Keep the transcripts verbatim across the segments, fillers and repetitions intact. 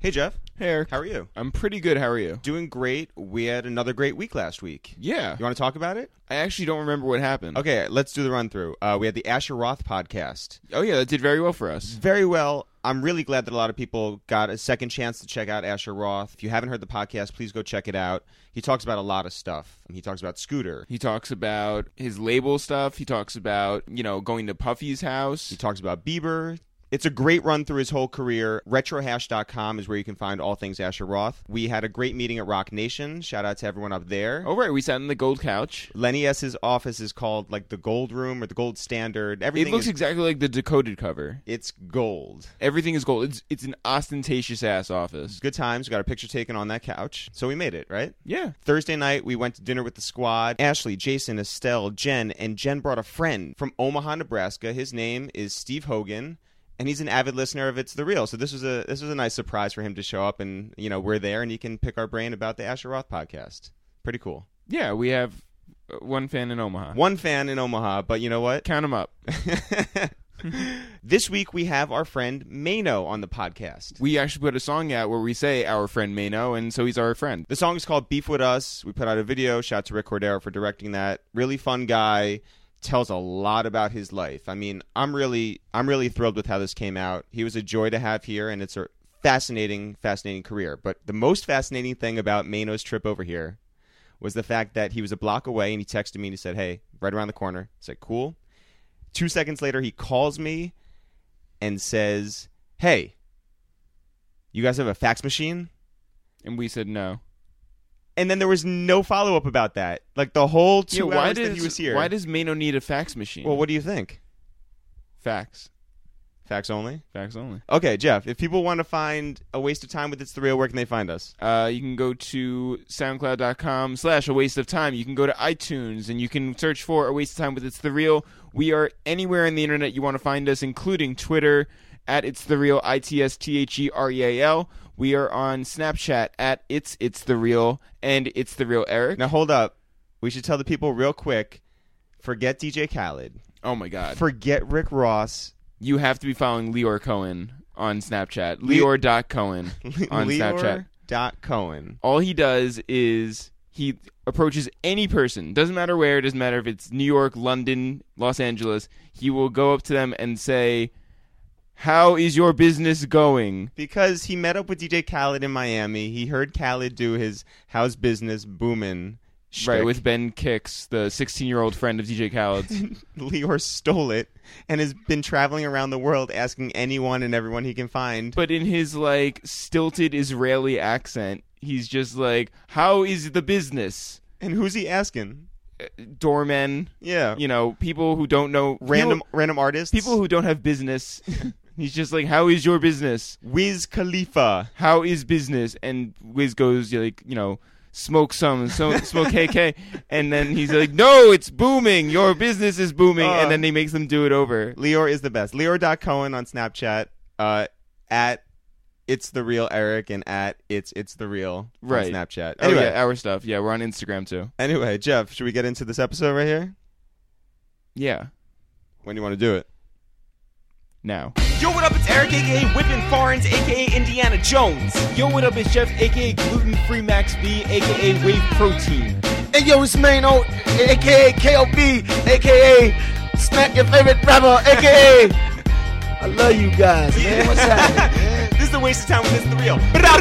Hey, Jeff. Hey, Eric. How are you? I'm pretty good. How are you? Doing great. We had another great week last week. Yeah. You want to talk about it? I actually don't remember what happened. Okay, let's do the run-through. Uh, we had the Asher Roth podcast. Oh, yeah, that did very well for us. Very well. I'm really glad that a lot of people got a second chance to check out Asher Roth. If you haven't heard the podcast, please go check it out. He talks about a lot of stuff. He talks about Scooter. He talks about his label stuff. He talks about, you know, going to Puffy's house. He talks about Bieber. It's a great run through his whole career. retrohash dot com is where you can find all things Asher Roth. We had a great meeting at Rock Nation. Shout out to everyone up there. Oh, right. We sat in the gold couch. Lenny S's office is called like the Gold Room or the Gold Standard. Everything It looks is, exactly like the decoded cover. It's gold. Everything is gold. It's it's an ostentatious-ass office. Good times. We got a picture taken on that couch. So we made it, right? Yeah. Thursday night, we went to dinner with the squad. Ashley, Jason, Estelle, Jen, and Jen brought a friend from Omaha, Nebraska. His name is Steve Hogan. And he's an avid listener of It's the Real, so this was a this was a nice surprise for him to show up, and you know we're there, and he can pick our brain about the Asher Roth podcast. Pretty cool. Yeah, we have one fan in Omaha. One fan in Omaha, but you know what? Count them up. This week we have our friend Mano on the podcast. We actually put a song out where we say our friend Mano, and so he's our friend. The song is called Beef With Us. We put out a video. Shout out to Rick Cordero for directing that. Really fun guy. Tells a lot about his life. I mean, I'm really I'm really thrilled with how this came out. He was a joy to have here, and it's a fascinating, fascinating career. But the most fascinating thing about Mano's trip over here was the fact that he was a block away, and he texted me and he said, hey, right around the corner. I said, cool. Two seconds later, he calls me and says, hey, you guys have a fax machine? And we said no. And then there was no follow-up about that. Like, the whole two yeah, why hours does, that he was here. Why does Mano need a fax machine? Well, what do you think? Fax. Fax only? Fax only. Okay, Jeff, if people want to find A Waste of Time with It's the Real, where can they find us? Uh, you can go to soundcloud.com slash a waste of time. You can go to iTunes, and you can search for A Waste of Time with It's the Real. We are anywhere on the internet you want to find us, including Twitter, at It's the Real, I T S T H E R E A L. We are on Snapchat at It's It's the Real and It's the Real Eric. Now, hold up. We should tell the people real quick, forget D J Khaled. Oh, my God. Forget Rick Ross. You have to be following Leor Cohen on Snapchat. Leor dot Cohen on Snapchat. Leor dot Cohen. All he does is he approaches any person. Doesn't matter where. Doesn't matter if it's New York, London, Los Angeles. He will go up to them and say, how is your business going? Because he met up with D J Khaled in Miami. He heard Khaled do his how's business booming shtick. Right, with Ben Kicks, the sixteen-year-old friend of D J Khaled's. Leor stole it and has been traveling around the world asking anyone and everyone he can find. But in his, like, stilted Israeli accent, he's just like, how is the business? And who's he asking? Doormen. Yeah. You know, people who don't know. Random people, random artists. People who don't have business. He's just like, how is your business? Wiz Khalifa. How is business? And Wiz goes, like, you know, smoke some, so, smoke K K. And then he's like, no, it's booming. Your business is booming. Uh, and then he makes them do it over. Leor is the best. Leor dot Cohen on Snapchat. Uh, at It's the Real Eric and at It's It's the Real right. on Snapchat. Anyway, oh, yeah, our stuff. Yeah, we're on Instagram too. Anyway, Jeff, should we get into this episode right here? Yeah. When do you want to do it? Now. Yo, what up? It's Eric, a k a. Whippin' Foreigns, a k a. Indiana Jones. Yo, what up? It's Jeff, a k a. Gluten-Free Max B, a k a. Wave Protein. Hey, yo, it's Mano, a k a. K O B, a k a. Smack Your Favorite Rapper, a k a. I love you guys, man. What's happening, man? This is a waste of time with It's the Real.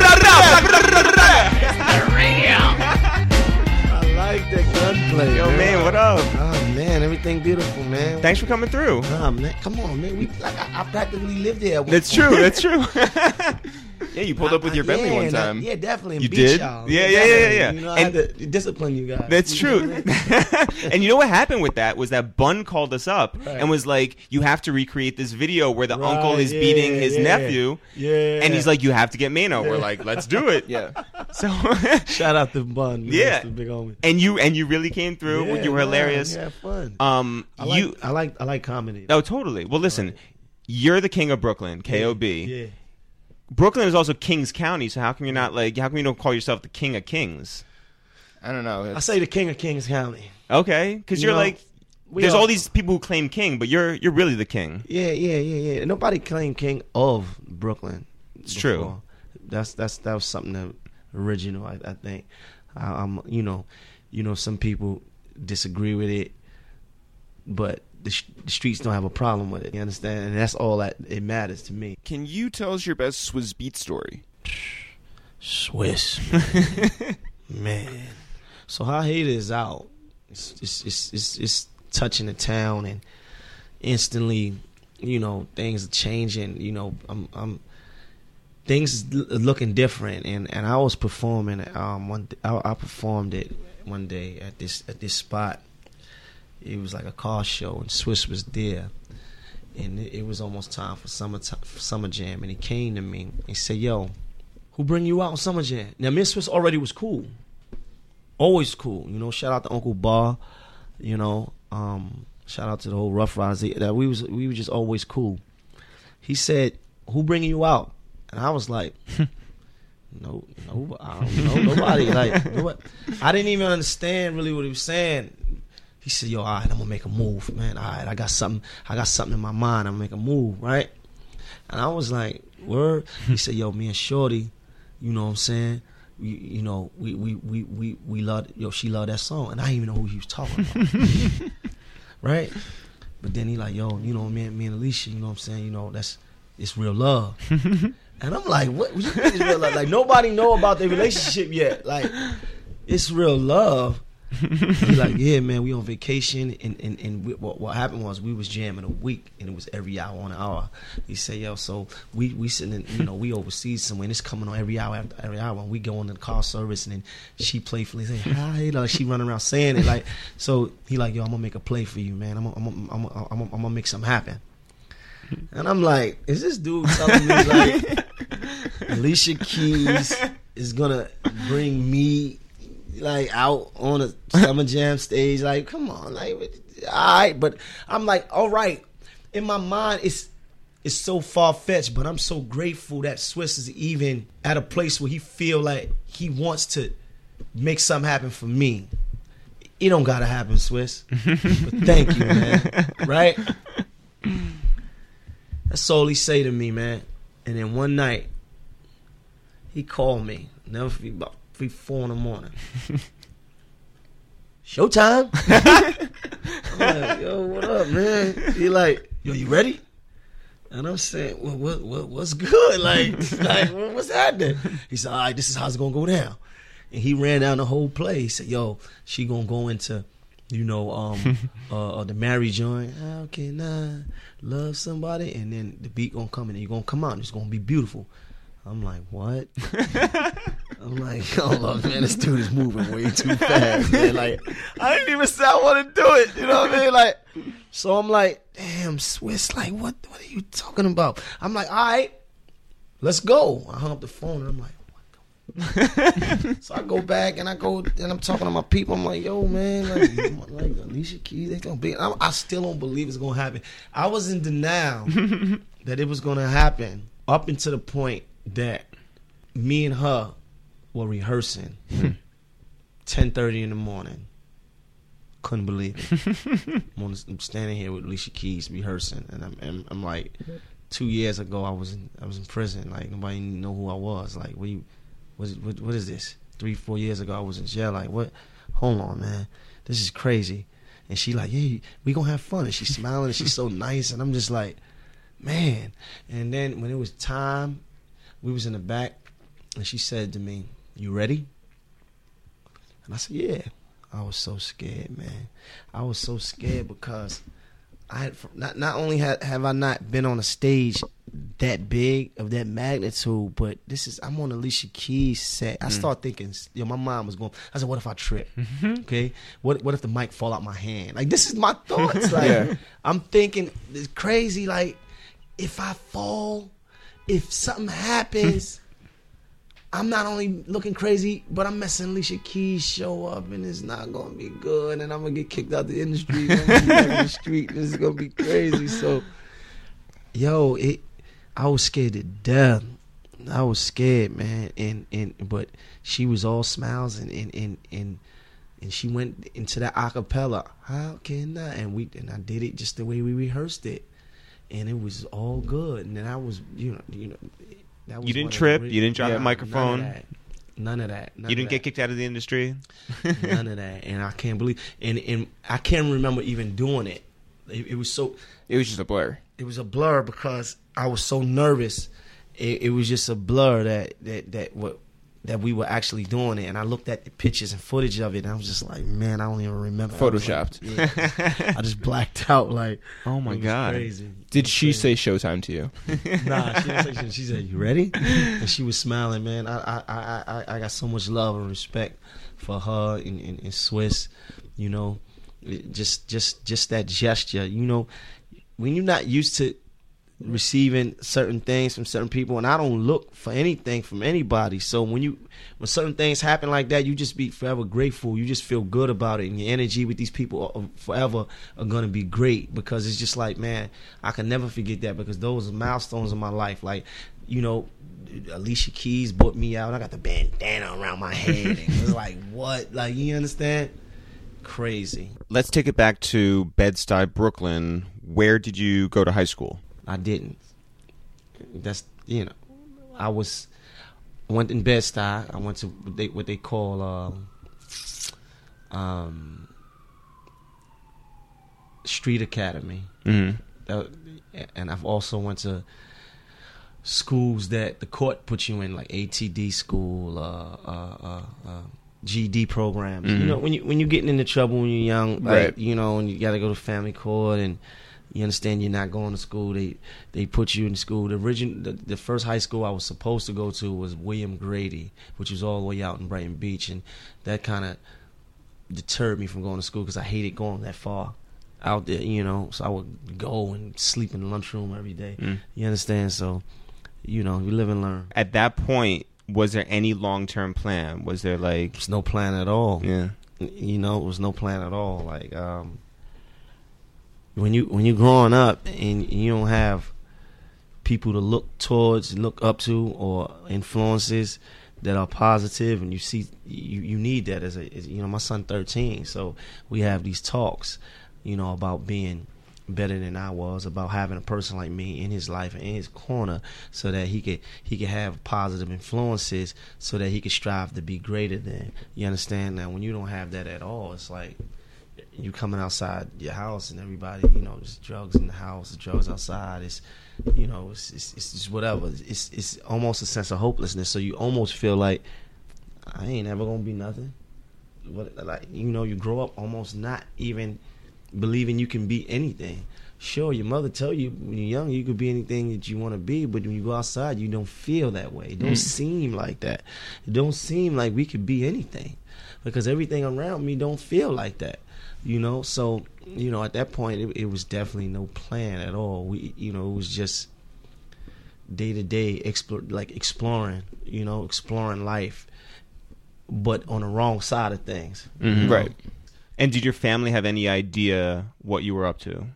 I like that gunplay. Yo, man. man, what up? Oh, man, everything beautiful, man. Thanks for coming through. Oh, man, come on, man. We like I, I practically lived there. That's true. That's true. Yeah, you pulled up with your I, Bentley yeah, one time. I, yeah, definitely. You beat did? Y'all. Yeah, yeah, yeah, yeah, yeah. You know, I and had to discipline you guys. That's true. And you know what happened with that was that Bun called us up right. and was like, you have to recreate this video where the right, uncle is yeah, beating his yeah, nephew. Yeah. And he's like, you have to get Mano. Yeah. We're like, let's do it. Yeah. So shout out to Bun. Man. Yeah. That's the big homie. And you and you really came through. Yeah, you were hilarious. Yeah, fun. Um, I like, you. I like I like comedy. Oh, totally. Well, listen, right. You're the king of Brooklyn, K O B. Yeah. Brooklyn is also Kings County, so how come you're not like? How come you don't call yourself the king of kings? I don't know. I say the king of Kings County. Okay, because you you're know, like, there's all, all these people who claim king, but you're you're really the king. Yeah, yeah, yeah, yeah. Nobody claimed king of Brooklyn. It's before. true. That's that's that was something that original. I, I think. I, I'm you know, you know some people disagree with it, but the, sh- the streets don't have a problem with it. You understand? And that's all that it matters to me. Can you tell us your best Swizz Beatz story? Swiss, man. So how Hater is out. It's it's, it's it's it's touching the town, and instantly, you know, things are changing. You know, I'm I'm things is l- looking different, and, and I was performing. Um, one th- I, I performed it one day at this at this spot. It was like a car show, and Swizz was there, and it, it was almost time for summer t- for summer jam, and he came to me and said, "Yo, who bring you out on summer jam?" Now, me and Swizz already was cool. Always cool, you know. Shout out to Uncle Bar, you know. Um, shout out to the whole Rough Riders. That we was we were just always cool. He said, "Who bringing you out?" And I was like, "No, no, I don't know nobody." Like, nobody. I didn't even understand really what he was saying. He said, "Yo, all right, I'm gonna make a move, man. All right, I got something. I got something in my mind. I'm gonna make a move, right?" And I was like, "Word?" He said, "Yo, me and Shorty, you know what I'm saying? We, you know, we we we we we love, yo, she loved that song, and I didn't even know who he was talking about, right?" But then he like, "Yo, you know, me, me and Alicia, you know what I'm saying? You know, that's it's real love." And I'm like, "What? What you mean it's real love? Like nobody know about their relationship yet. Like it's real love." He like, "Yeah, man, we on vacation, and and, and we, what, what happened was we was jamming a week, and it was every hour on an hour." He said, "Yo, so we we sitting, in, you know, we overseas somewhere, and it's coming on every hour after every hour, and we go on the car service, and then she playfully say, hi, like she running around saying it, like." So he like, "Yo, I'm gonna make a play for you, man. I'm gonna, I'm gonna, I'm gonna, I'm gonna, I'm gonna make something happen." And I'm like, is this dude telling me like Alicia Keys is gonna bring me like out on a summer jam stage? Like, come on, like, all right. But I'm like, all right. In my mind, it's it's so far fetched, but I'm so grateful that Swizz is even at a place where he feel like he wants to make something happen for me. It don't gotta happen, Swizz. But thank you, man. Right? That's all he say to me, man. And then one night, he called me. Never forget, about three, four in the morning. Showtime. I'm like, "Yo, what up, man?" He like, "Yo, you ready?" And I'm saying, "Well, what, what, what's good? Like, like, what's happening?" He said, "All right, this is how it's gonna go down." And he ran down the whole play. He said, "Yo, she gonna go into, you know, um, uh, uh, the Mary joint. How can I love somebody?" And then the beat gonna come in, and you're gonna come out, and it's gonna be beautiful. I'm like, what? I'm like, hold on, man, this dude is moving way too fast, man. Like, I didn't even say I want to do it. You know what I mean? Like, so I'm like, damn, Swizz, like, what, what are you talking about? I'm like, all right, let's go. I hung up the phone, and I'm like, what? So I go back, and I go, and I'm talking to my people. I'm like, yo, man, like, like Alicia Keys, they gonna be. I, I still don't believe it's gonna happen. I was in denial that it was gonna happen up until the point that me and her were rehearsing ten thirty in the morning. Couldn't believe it. I'm, on, I'm standing here with Alicia Keys rehearsing, and I'm, and I'm like, two years ago I was in I was in prison. Like nobody knew who I was. Like what you, what, what, what is this? Three four years ago I was in jail. Like what? Hold on, man, this is crazy. And she like, yeah, we gonna have fun. And she's smiling, and she's so nice, and I'm just like, man. And then when it was time, we was in the back, and she said to me, "You ready?" And I said, "Yeah." I was so scared, man. I was so scared because I had not not only had, have I not been on a stage that big of that magnitude, but this is I'm on Alicia Keys set. I mm. start thinking, yo, my mind was going. I said, what if I trip? Mm-hmm. Okay, what what if the mic fall out my hand? Like this is my thoughts. Like yeah. I'm thinking, it's crazy. Like if I fall, if something happens. I'm not only looking crazy, but I'm messing Alicia Keys show up, and it's not gonna be good, and I'm gonna get kicked out the industry. I'm gonna be back in the street, and it's gonna be crazy. So, yo, it, I was scared to death. I was scared, man, and and but she was all smiles, and and and and, and she went into that acapella. How can I? And we and I did it just the way we rehearsed it, and it was all good. And then I was, you know, you know. that was You didn't one of the trip? re- You didn't drop Yeah, the microphone? None of that. None of that. None You of didn't get that. kicked out of the industry? None of that. And I can't believe. And and I can't remember even doing it. It, it was so. It was just a blur. It was a blur because I was so nervous. It, it was just a blur that that that what that we were actually doing it. And I looked at the pictures and footage of it, and I was just like, man, I don't even remember. I was Photoshopped. Like, yeah, I just blacked out. Like, Oh my it was God. crazy. Did she say Showtime to you? Nah, she, didn't say shit. She said, "You ready?" And she was smiling, man. I I I I, I got so much love and respect for her and, and, and Swiss. You know, It- just just just that gesture. You know, when you're not used to receiving certain things from certain people, and I don't look for anything from anybody. So when you when certain things happen like that, you just be forever grateful. You just feel good about it, and your energy with these people are, forever are gonna be great because it's just like, man, I can never forget that because those are milestones in my life. Like, you know, Alicia Keys brought me out. I got the bandana around my head, and it was like, what? Like, you understand? Crazy. Let's take it back to Bed-Stuy, Brooklyn. Where did you go to high school? I didn't. That's, you know, I was I went in Bed-Stuy. I went to what they what they call uh, um, Street Academy. Mm-hmm. That, and I've also went to schools that the court puts you in, like A T D school, uh, uh, uh, uh, G E D programs. Mm-hmm. You know, when you when you're getting into trouble when you're young, like, Right. you know, and you got to go to family court, and you understand you're not going to school. They they put you in school. The origin, the, the first high school I was supposed to go to was William Grady, which was all the way out in Brighton Beach, and that kind of deterred me from going to school because I hated going that far out there. You know, so I would go and sleep in the lunchroom every day. Mm. You understand? So, you know, you live and learn. At that point, was there any long-term plan? Was there like, There's no plan at all. yeah, You know, it was no plan at all. Like, um, when you when you're growing up and you don't have people to look towards, look up to, or influences that are positive, and you see you, you need that as a as, you know, my son thirteen, so we have these talks, you know, about being better than I was, about having a person like me in his life and in his corner, so that he could he could have positive influences, so that he could strive to be greater than. You understand? Now, when you don't have that at all, it's like you coming outside your house and everybody, you know, there's drugs in the house, there's drugs outside. It's, you know, it's it's, it's just whatever. It's it's almost a sense of hopelessness. So you almost feel like I ain't ever gonna be nothing. What, like, you know, you grow up almost not even believing you can be anything. Sure, your mother tell you when you're young you could be anything that you want to be, but when you go outside, you don't feel that way. It don't Mm. seem like that. It don't seem like we could be anything because everything around me don't feel like that. You know, so, you know, at that point, it, it was definitely no plan at all. We, you know, it was just day to day, explore, like exploring, you know, exploring life, but on the wrong side of things. Mhm. you know? Right. And did your family have any idea what you were up to?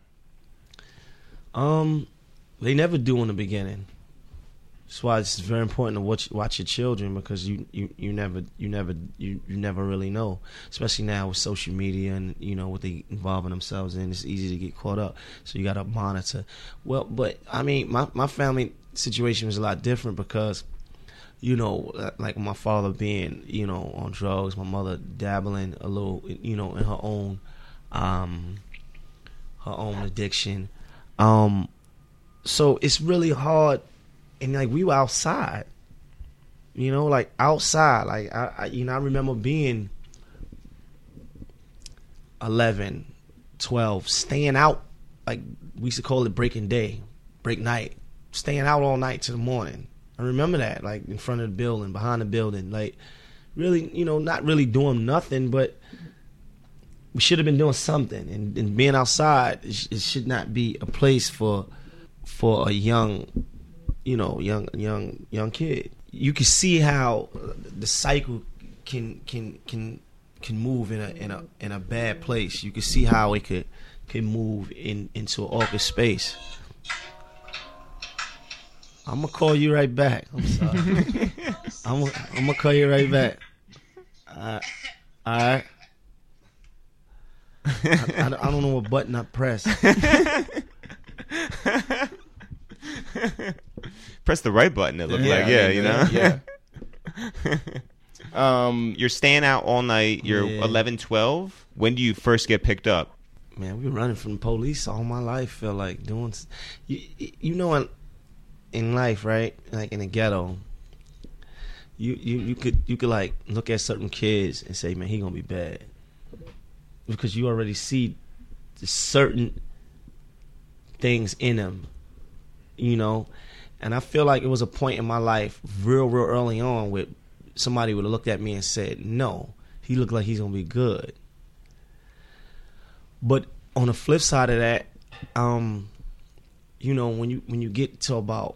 Um, they never do in the beginning. That's why it's very important to watch watch your children, because you, you, you never you never you, you never really know. Especially now with social media and, you know, what they involving themselves in, it's easy to get caught up. So you got to monitor. Well, but I mean, my my family situation was a lot different because, you know, like my father being, you know, on drugs, my mother dabbling a little, you know, in her own um her own addiction. Um, so it's really hard. And like we were outside, you know, like outside. Like I, I, you know, I remember being eleven, twelve, staying out. Like we used to call it breaking day, break night, staying out all night to the morning. I remember that, like in front of the building, behind the building, like really, you know, not really doing nothing, but we should have been doing something. And, and being outside, it, sh- it should not be a place for for a young. You know, young, young, young kid. You can see how the cycle can can can can move in a in a in a bad place. You can see how it could can move in into an awkward space. I'm gonna call you right back. I'm sorry. I'm gonna, I'm gonna call you right back. Uh, all right. I, I, I don't know what button I pressed. press the right button. It looked Yeah, like, I yeah, mean, you know. yeah. Um, You're staying out all night. You're Yeah. eleven, twelve. When do you first get picked up? Man, we were running from the police all my life. Felt like doing, s- you, you know, in, in life, right? Like in the ghetto, you, you you could you could like look at certain kids and say, man, he gonna be bad, because you already see the certain things in him, you know. And I feel like it was a point in my life, real real early on, where somebody would have looked at me and said, no, he looked like he's gonna be good. But on the flip side of that, um, you know, when you when you get to about,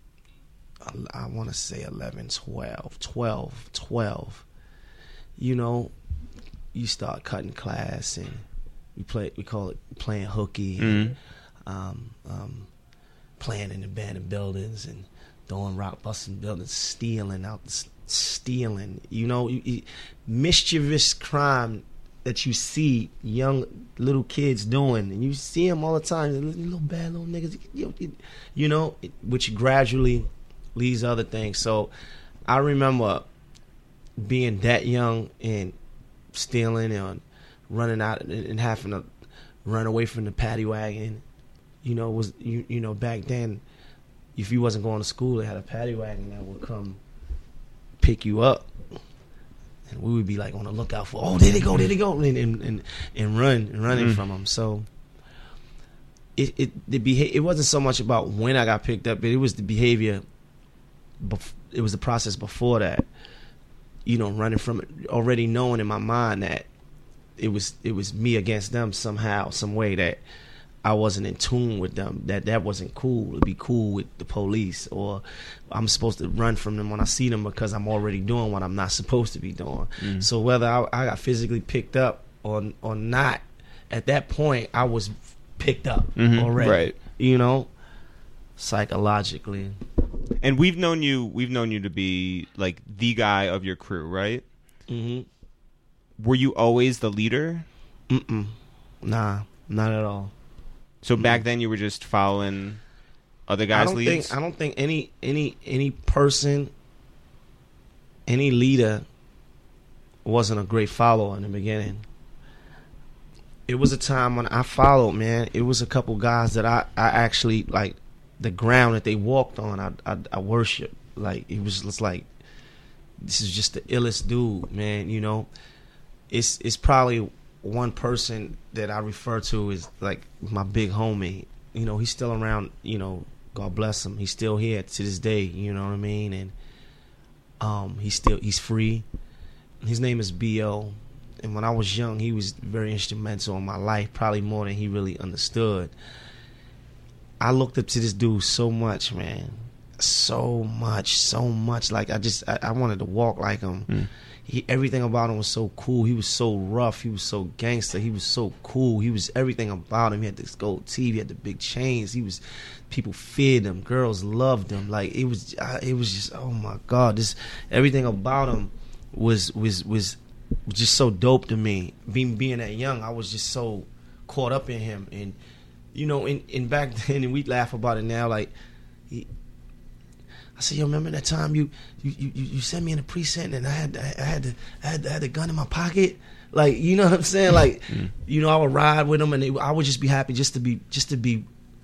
I want to say eleven, twelve, twelve, twelve, you know, you start cutting class, and we play, we call it playing hooky, and, um, um, playing in abandoned buildings and throwing rock, busting buildings, stealing out, stealing, you know, you, you, mischievous crime that you see young little kids doing, and you see them all the time, little bad little niggas, you know, which gradually leads to other things. So I remember being that young and stealing and running out and having to run away from the paddy wagon. You know, was you you know back then, if you wasn't going to school, they had a paddy wagon that would come pick you up. And we would be like on the lookout for, oh, there they go, there they go, and and, and, and run, and running mm. from them. So it it the beha- it wasn't so much about when I got picked up, but it was the behavior. Bef- it was the process before that. You know, running from it, already knowing in my mind that it was it was me against them somehow, some way, that I wasn't in tune with them, that that wasn't cool to be cool with the police, or I'm supposed to run from them when I see them because I'm already doing what I'm not supposed to be doing. Mm. So whether I, I got physically picked up or or not, at that point I was picked up mm-hmm. already, right? You know, psychologically. And we've known you, we've known you to be like the guy of your crew, right? Mm-hmm. Were you always the leader? Mm-mm. Nah, not at all. So back then you were just following other guys' I don't leads? Think, I don't think any any any person, any leader wasn't a great follower in the beginning. It was a time when I followed, man. It was a couple guys that I, I actually, like, the ground that they walked on, I I, I worship. Like, it was just like, this is just the illest dude, man, you know. It's it's probably one person that I refer to as like my big homie. You know, he's still around, you know, God bless him. He's still here to this day, you know what I mean? And um he's still he's free. His name is B O. And when I was young, he was very instrumental in my life, probably more than he really understood. I looked up to this dude so much, man. So much, so much. Like I just I, I wanted to walk like him. Mm. He, everything about him was so cool. He was so rough. He was so gangster. He was so cool. He was everything about him. He had this gold teeth. He had the big chains. He was, people feared him. Girls loved him. Like it was, it was just, oh my God, this everything about him was was was just so dope to me. Being being that young, I was just so caught up in him. And you know, in in back then, and we laugh about it now. Like he. I said, yo, remember that time you you, you, you sent me in the precinct and I had I had the I had, I had the gun in my pocket, like, you know what I'm saying? Like, mm. you know, I would ride with him and they, I would just be happy just to be just to be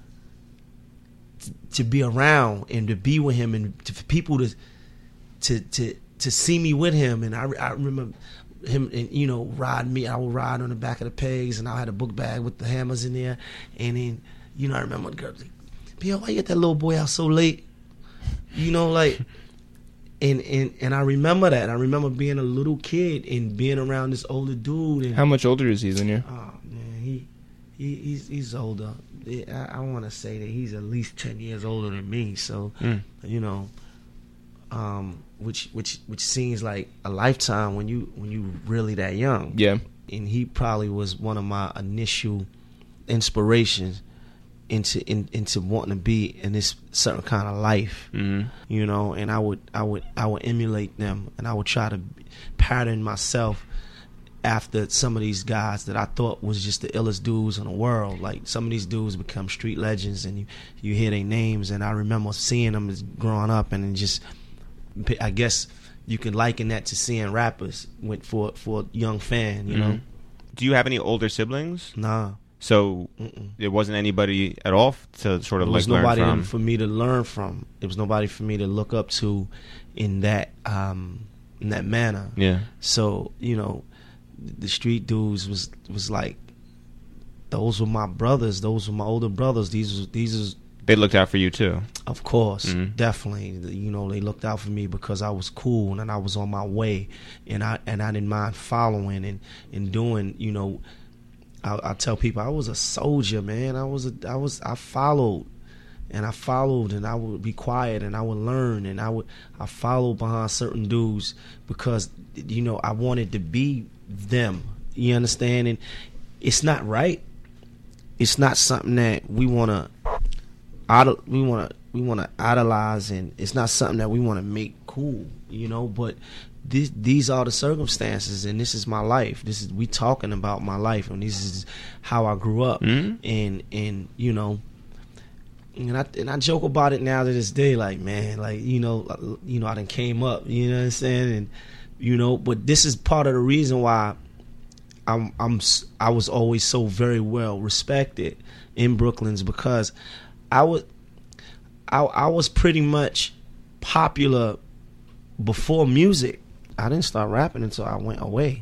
to, to be around and to be with him and to, for people to to to to see me with him. And I I remember him, and you know, ride me. I would ride on the back of the pegs, and I had a book bag with the hammers in there. And then, you know, I remember the girl like, "Yo, why you get that little boy out so late?" You know, like, and, and and I remember that. I remember being a little kid and being around this older dude. And, how much older is he than you? Oh man, he, he he's he's older. I, I want to say that he's at least ten years older than me. So, mm. you know, um, which which which seems like a lifetime when you when you really that young. Yeah. And he probably was one of my initial inspirations into in, into wanting to be in this certain kind of life, mm-hmm. you know. And I would I would I would emulate them, and I would try to pattern myself after some of these guys that I thought was just the illest dudes in the world. Like, some of these dudes become street legends, and you, you hear their names, and I remember seeing them as growing up, and then just, I guess you can liken that to seeing rappers went for for a young fan, you mm-hmm. know. Do you have any older siblings? Nah. So Mm-mm. there wasn't anybody at all to sort of like learn from? There was nobody for me to learn from. There was nobody for me to look up to in that um, in that manner. Yeah. So, you know, the street dudes was was like, those were my brothers. Those were my older brothers. These was these was. They looked out for you too. Of course, mm-hmm. definitely. You know, they looked out for me because I was cool and I was on my way, and I and I didn't mind following and, and doing. You know, I, I tell people I was a soldier, man. I was a I was I followed, and I followed, and I would be quiet, and I would learn, and I would I followed behind certain dudes because, you know, I wanted to be them. You understand? And it's not right. It's not something that we want to. Idol, we want to we want to idolize, and it's not something that we want to make cool, you know. But this, these are the circumstances, and this is my life. This is we talking about my life, and this is how I grew up, mm-hmm. and and you know, and I and I joke about it now to this day, like, man, like, you know, you know, I done came up, you know what I'm saying, and you know, but this is part of the reason why I'm I'm I was always so very well respected in Brooklyn's, because I was, I, I was pretty much popular before music. I didn't start rapping until I went away.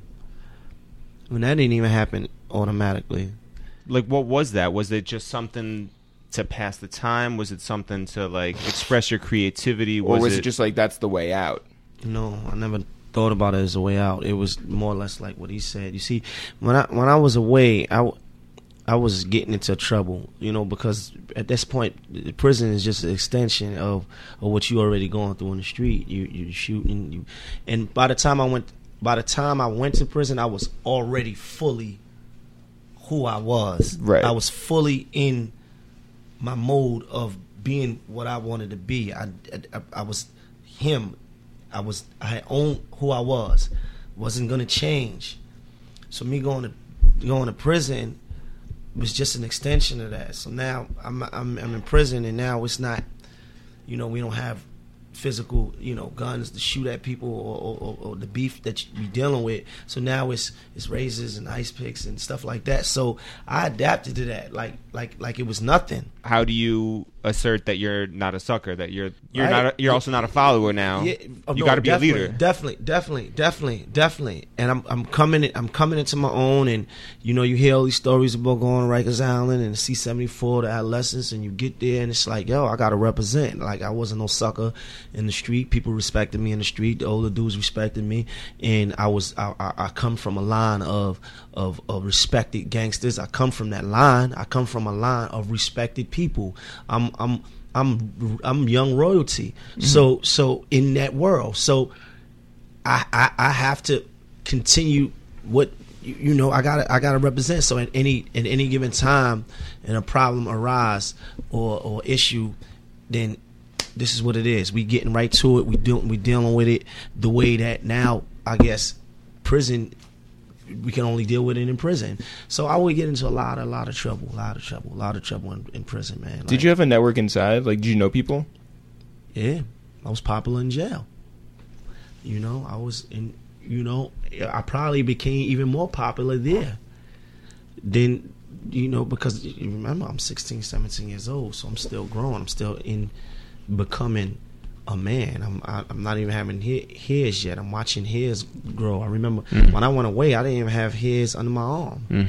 And that didn't even happen automatically. Like, what was that? Was it just something to pass the time? Was it something to, like, express your creativity? Was or was it, it just like, that's the way out? No, I never thought about it as a way out. It was more or less like what he said. You see, when I when I was away, I. I was getting into trouble, you know, because at this point, prison is just an extension of, of what you already going through in the street. You you shooting, you, and by the time I went, by the time I went to prison, I was already fully who I was. Right. I was fully in my mode of being what I wanted to be. I I, I was him. I was I had owned who I was. Wasn't gonna change. So me going to going to prison was just an extension of that. So now I'm I'm I'm in prison, and now it's not, you know, we don't have physical, you know, guns to shoot at people, or, or, or the beef that we dealing with. So now it's it's razors and ice picks and stuff like that. So I adapted to that like like like it was nothing. How do you assert that you're not a sucker, that you're you're Right. not a, you're also not a follower now? Yeah, oh, you no, got to be a definitely, leader. Definitely, definitely, definitely, definitely. And I'm I'm coming in, I'm coming into my own, and you know, you hear all these stories about going to Rikers Island and C seventy-four, the adolescents, and you get there and it's like, yo, I gotta represent. Like, I wasn't no sucker in the street. People respected me in the street. The older dudes respected me, and I was I, I, I come from a line of, of of respected gangsters. I come from that line. I come from a line of respected people. I'm I'm I'm I'm young royalty. Mm-hmm. So so in that world, so I, I I have to continue what you, you know. I gotta I gotta represent. So at any at any given time, and a problem arise or or issue, then this is what it is. We getting right to it. We do we dealing with it the way that now, I guess, prison, we can only deal with it in prison. So I would get into a lot, a lot of trouble, a lot of trouble, a lot of trouble in, in prison, man. Like, Did you have a network inside? Like, did you know people? Yeah, I was popular in jail. You know, I was in. You know, I probably became even more popular there. Then, you know, because you remember, I'm sixteen, seventeen years old, so I'm still growing. I'm still in becoming a man. I'm I, I'm not even having ha- hairs yet. I'm watching hairs grow. I remember mm. when I went away, I didn't even have hairs under my arm. Mm.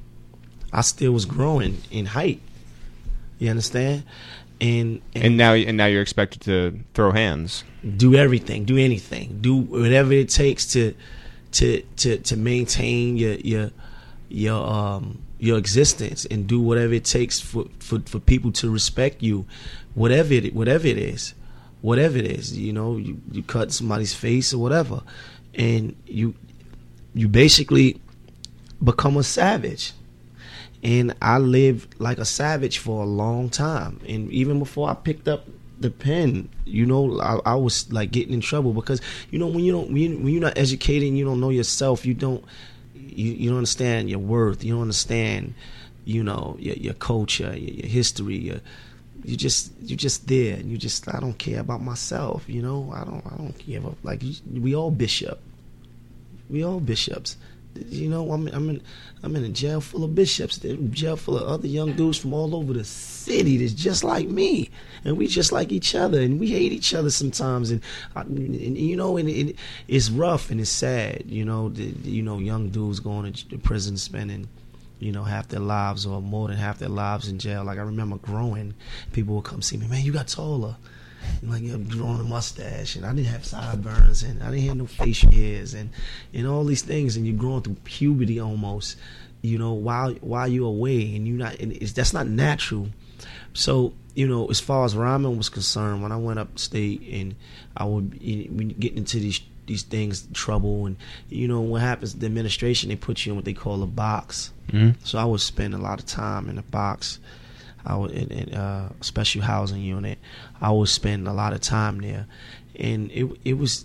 I still was growing in height. You understand? And, and And now and now you're expected to throw hands. do everything, do anything, do whatever it takes to to to to maintain your your your um your existence, and do whatever it takes for for, for people to respect you, whatever it whatever it is. Whatever it is, you know, you, you cut somebody's face or whatever, and you you basically become a savage. And I lived like a savage for a long time. And even before I picked up the pen, you know, I, I was like getting in trouble because, you know, when you don't when, you, when you're not educated and you don't know yourself, you don't you, you don't understand your worth. You don't understand, you know, your, your culture, your, your history. Your, you just you just there, and you just I don't care about myself. You know, I don't I don't care about, like you, we all bishop. We all bishops. You know, I'm I'm in I'm in a jail full of bishops. They're in a jail full of other young dudes from all over the city that's just like me, and we just like each other, and we hate each other sometimes. And, and, and you know, and it, it's rough and it's sad. You know, the, you know, young dudes going to prison spending, you know, half their lives or more than half their lives in jail. Like I remember growing, people would come see me, man, you got taller. Like you're growing a mustache, and I didn't have sideburns, and I didn't have no facial hairs, and and all these things, and you're growing through puberty almost, you know, while while you're away, and you not, and it's, that's not natural. So you know, as far as rhyming was concerned, when I went upstate, and I would you know, get into these these things, trouble, and you know what happens? The administration, they put you in what they call a box. Mm-hmm. So I would spend a lot of time in a box. I would in, in uh, special housing unit. I would spend a lot of time there, and it it was.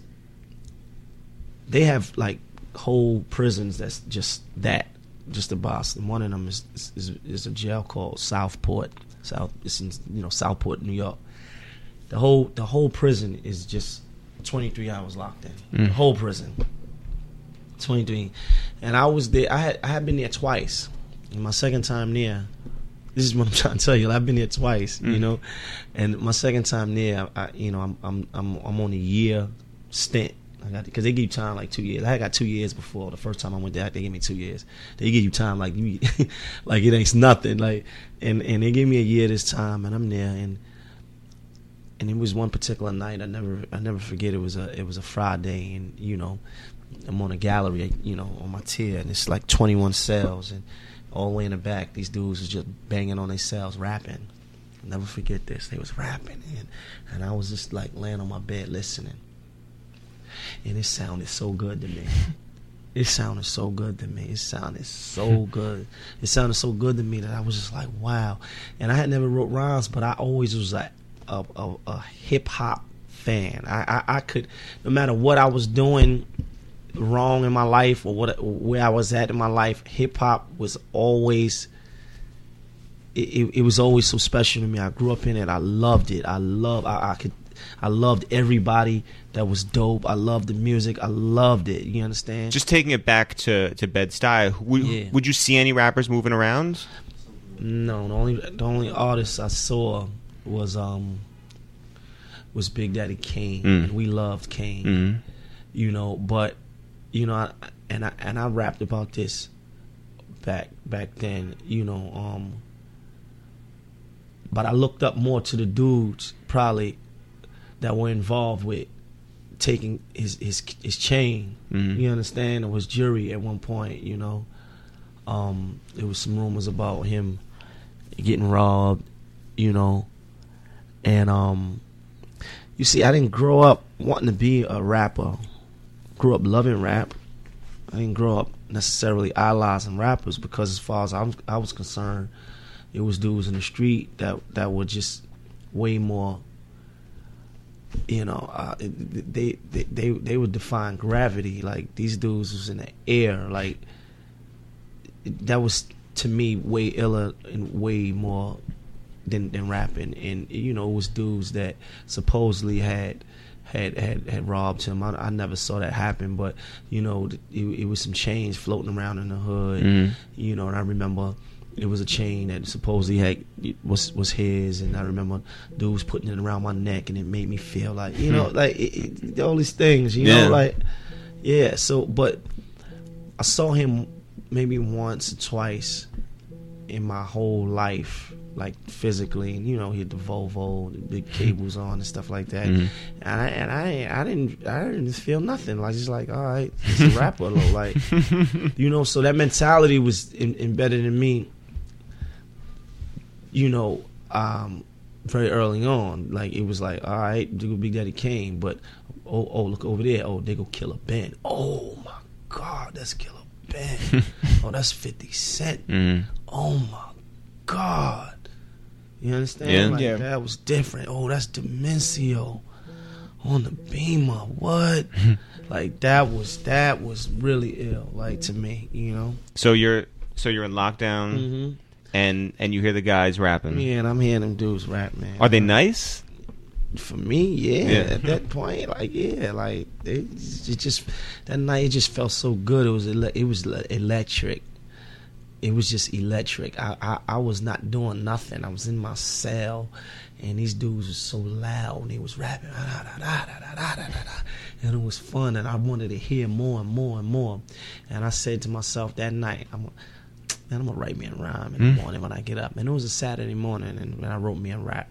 They have like whole prisons that's just that, just a box. And one of them is is, is a jail called Southport. South, it's in you know Southport, New York. The whole the whole prison is just twenty-three hours locked in. Mm. The whole prison, twenty-three, and I was there. I had I had been there twice. And my second time there. This is what I'm trying to tell you. I've been there twice, mm. you know, and my second time there, I, you know, I'm I'm I'm I'm on a year stint. I got because they give you time like two years. I got two years before the first time I went there. They gave me two years. They give you time like you, like it ain't nothing. Like and and they gave me a year this time, and I'm there, and and it was one particular night I never I never forget. It was a it was a Friday, and you know, I'm on a gallery, you know, on my tier, and it's like twenty-one cells, and all the way in the back, these dudes was just banging on their cells, rapping. I'll never forget this. They was rapping, and, and I was just like laying on my bed listening. And it sounded so good to me. It sounded so good to me. It sounded so good. It sounded so good to me that I was just like, wow. And I had never wrote rhymes, but I always was like a, a, a hip-hop fan. I, I, I could, no matter what I was doing wrong in my life or what where I was at in my life, hip hop was always it, it, it was always so special to me. I grew up in it. I loved it. I love I, I could I loved everybody that was dope. I loved the music. I loved it. You understand? Just taking it back to to Bed-Stuy, would, yeah. would you see any rappers moving around? No, the only the only artist I saw was um was Big Daddy Kane, mm. and we loved Kane. Mm. You know, but you know, I, and I and I rapped about this back back then, you know. Um, but I looked up more to the dudes probably that were involved with taking his his his chain. Mm-hmm. You understand? It was Jury at one point. You know, um, there was some rumors about him getting robbed. You know, and um, you see, I didn't grow up wanting to be a rapper. Grew up loving rap. I didn't grow up necessarily idolizing rappers because, as far as I was, I was concerned, it was dudes in the street that that were just way more. You know, uh, they, they they they would define gravity. Like these dudes was in the air. Like that was to me way iller and way more than than rapping. And you know, it was dudes that supposedly had. Had, had had robbed him. I, I never saw that happen, but you know, it, it was some chains floating around in the hood. Mm-hmm. You know, and I remember it was a chain that supposedly had was was his, and I remember dudes putting it around my neck, and it made me feel like you know, like it, it, all these things. You yeah. know, like yeah. So, but I saw him maybe once or twice in my whole life. Like physically, and you know, he had the Volvo, the big cables on and stuff like that. Mm-hmm. And I and I I didn't I didn't feel nothing. Like just like all right, it's a rapper, though. Like you know, so that mentality was in, embedded in me. You know, um, very early on, like it was like all right, Big Daddy Kane, but oh oh look over there, oh they go Killer Ben. Oh my God, that's Killer Ben. Oh that's fifty Cent. Mm-hmm. Oh my God. You understand? Yeah. Like, yeah. that was different. Oh, that's Demencio. on the Beamer, what? Like that was that was really ill, like to me, you know. So you're so you're in lockdown, Mm-hmm. and and you hear the guys rapping. Yeah, and I'm hearing them dudes rap, man. Are they nice? For me, yeah, Yeah. At that point, like yeah, like it, it just that night it just felt so good. It was ele- it was le- electric. It was just electric. I, I I was not doing nothing. I was in my cell, and these dudes were so loud. And they was rapping, da, da, da, da, da, da, da, da, da. And it was fun. And I wanted to hear more and more and more. And I said to myself that night, I'm, man, I'm gonna write me a rhyme in the Mm. morning when I get up. And it was a Saturday morning, and I wrote me a rap.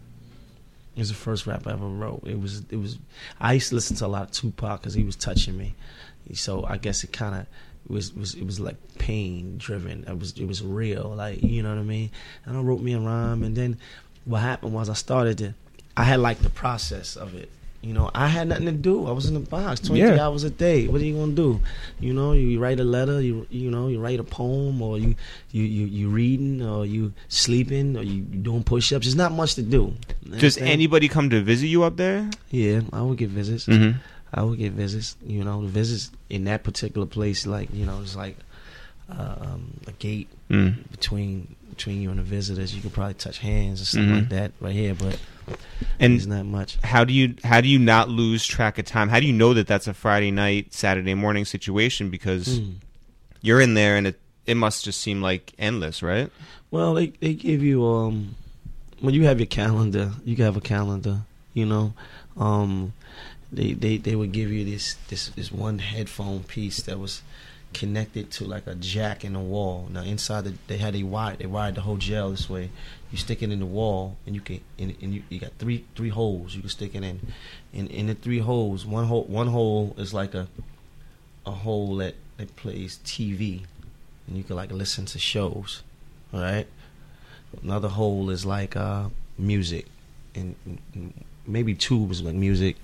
It was the first rap I ever wrote. It was it was. I used to listen to a lot of Tupac because he was touching me. So I guess it kind of. It was, was it was like pain driven. It was it was real, like, you know what I mean. And I wrote me a rhyme, and then what happened was I started to, I had like the process of it. You know, I had nothing to do. I was in the box, twenty-three Yeah. hours a day. What are you gonna do? You know, you write a letter, you you know, you write a poem, or you you you, you reading, or you sleeping, or you doing push-ups. There's not much to do. Does Understand? anybody come to visit you up there? Yeah, I would get visits. Mm-hmm. I would get visits. You know, the visits in that particular place, like, you know, it's like uh, um, a gate Mm. between between you and the visitors. You could probably touch hands or something Mhm. like that right here, but And there's not much. how do you how do you not lose track of time? How do you know that that's a Friday night, Saturday morning situation? Because Mm. you're in there, and it it must just seem like endless, right? Well, they they give you um when you have your calendar, you can have a calendar. You know, um, they they they would give you this this this one headphone piece that was connected to like a jack in the wall. Now inside the, they had a wire. They wired the whole gel this way. You stick it in the wall, and you can and, and you, you got three three holes. You can stick it in. In in the three holes, one hole one hole is like a a hole that that plays T V, and you can like listen to shows. All right. Another hole is like uh, music, and, and maybe two is like music.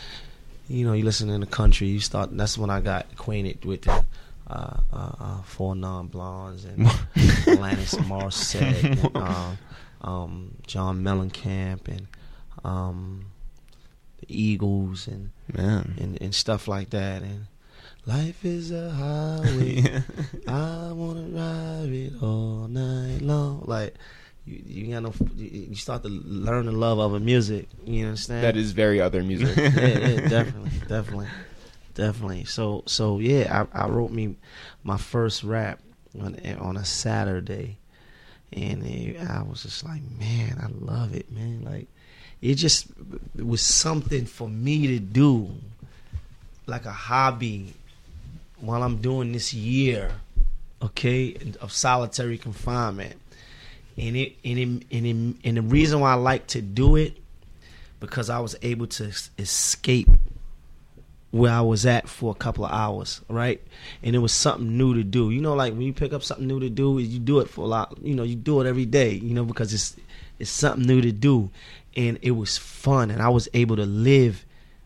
You know, you listen in the country. You start. That's when I got acquainted with the uh, uh, uh, Four Non Blondes and Alanis Morissette, and, uh, um, John Mellencamp, and um, the Eagles, and, Man. and and stuff like that. And life is a highway. Yeah. I wanna ride it all night long. Like you, you got no. You you start to learn the love of a music. You understand? That is very other music. yeah, yeah, definitely, definitely, definitely. So, so yeah, I, I wrote me my first rap on on a Saturday, and it, I was just like, man, I love it, man. Like it just it was something for me to do, like a hobby, while I'm doing this year, okay, of solitary confinement. And it, and it, and it, and the reason why I like to do it, because I was able to es- escape where I was at for a couple of hours, right? And it was something new to do. You know, like when you pick up something new to do, you do it for a lot. You know, you do it every day. You know, because it's it's something new to do, and it was fun, and I was able to live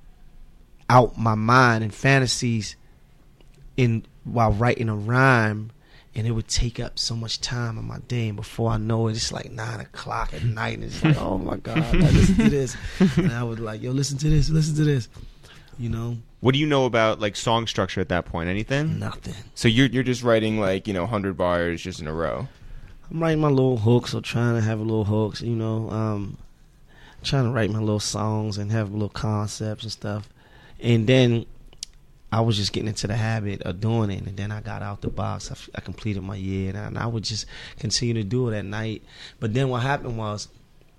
out my mind and fantasies in while writing a rhyme. And it would take up so much time in my day, and before I know it, it's like nine o'clock at night, and it's like, oh my God, I listen to this, and I would like, yo, listen to this, listen to this, you know, What do you know about like song structure at that point? Anything? nothing. So you're you're just writing like, you know, one hundred bars just in a row. I'm writing my little hooks, or trying to have a little hooks, you know, um, trying to write my little songs and have little concepts and stuff, and then I was just getting into the habit of doing it, and then I got out the box. I, f- I completed my year, and I, and I would just continue to do it at night. But then what happened was,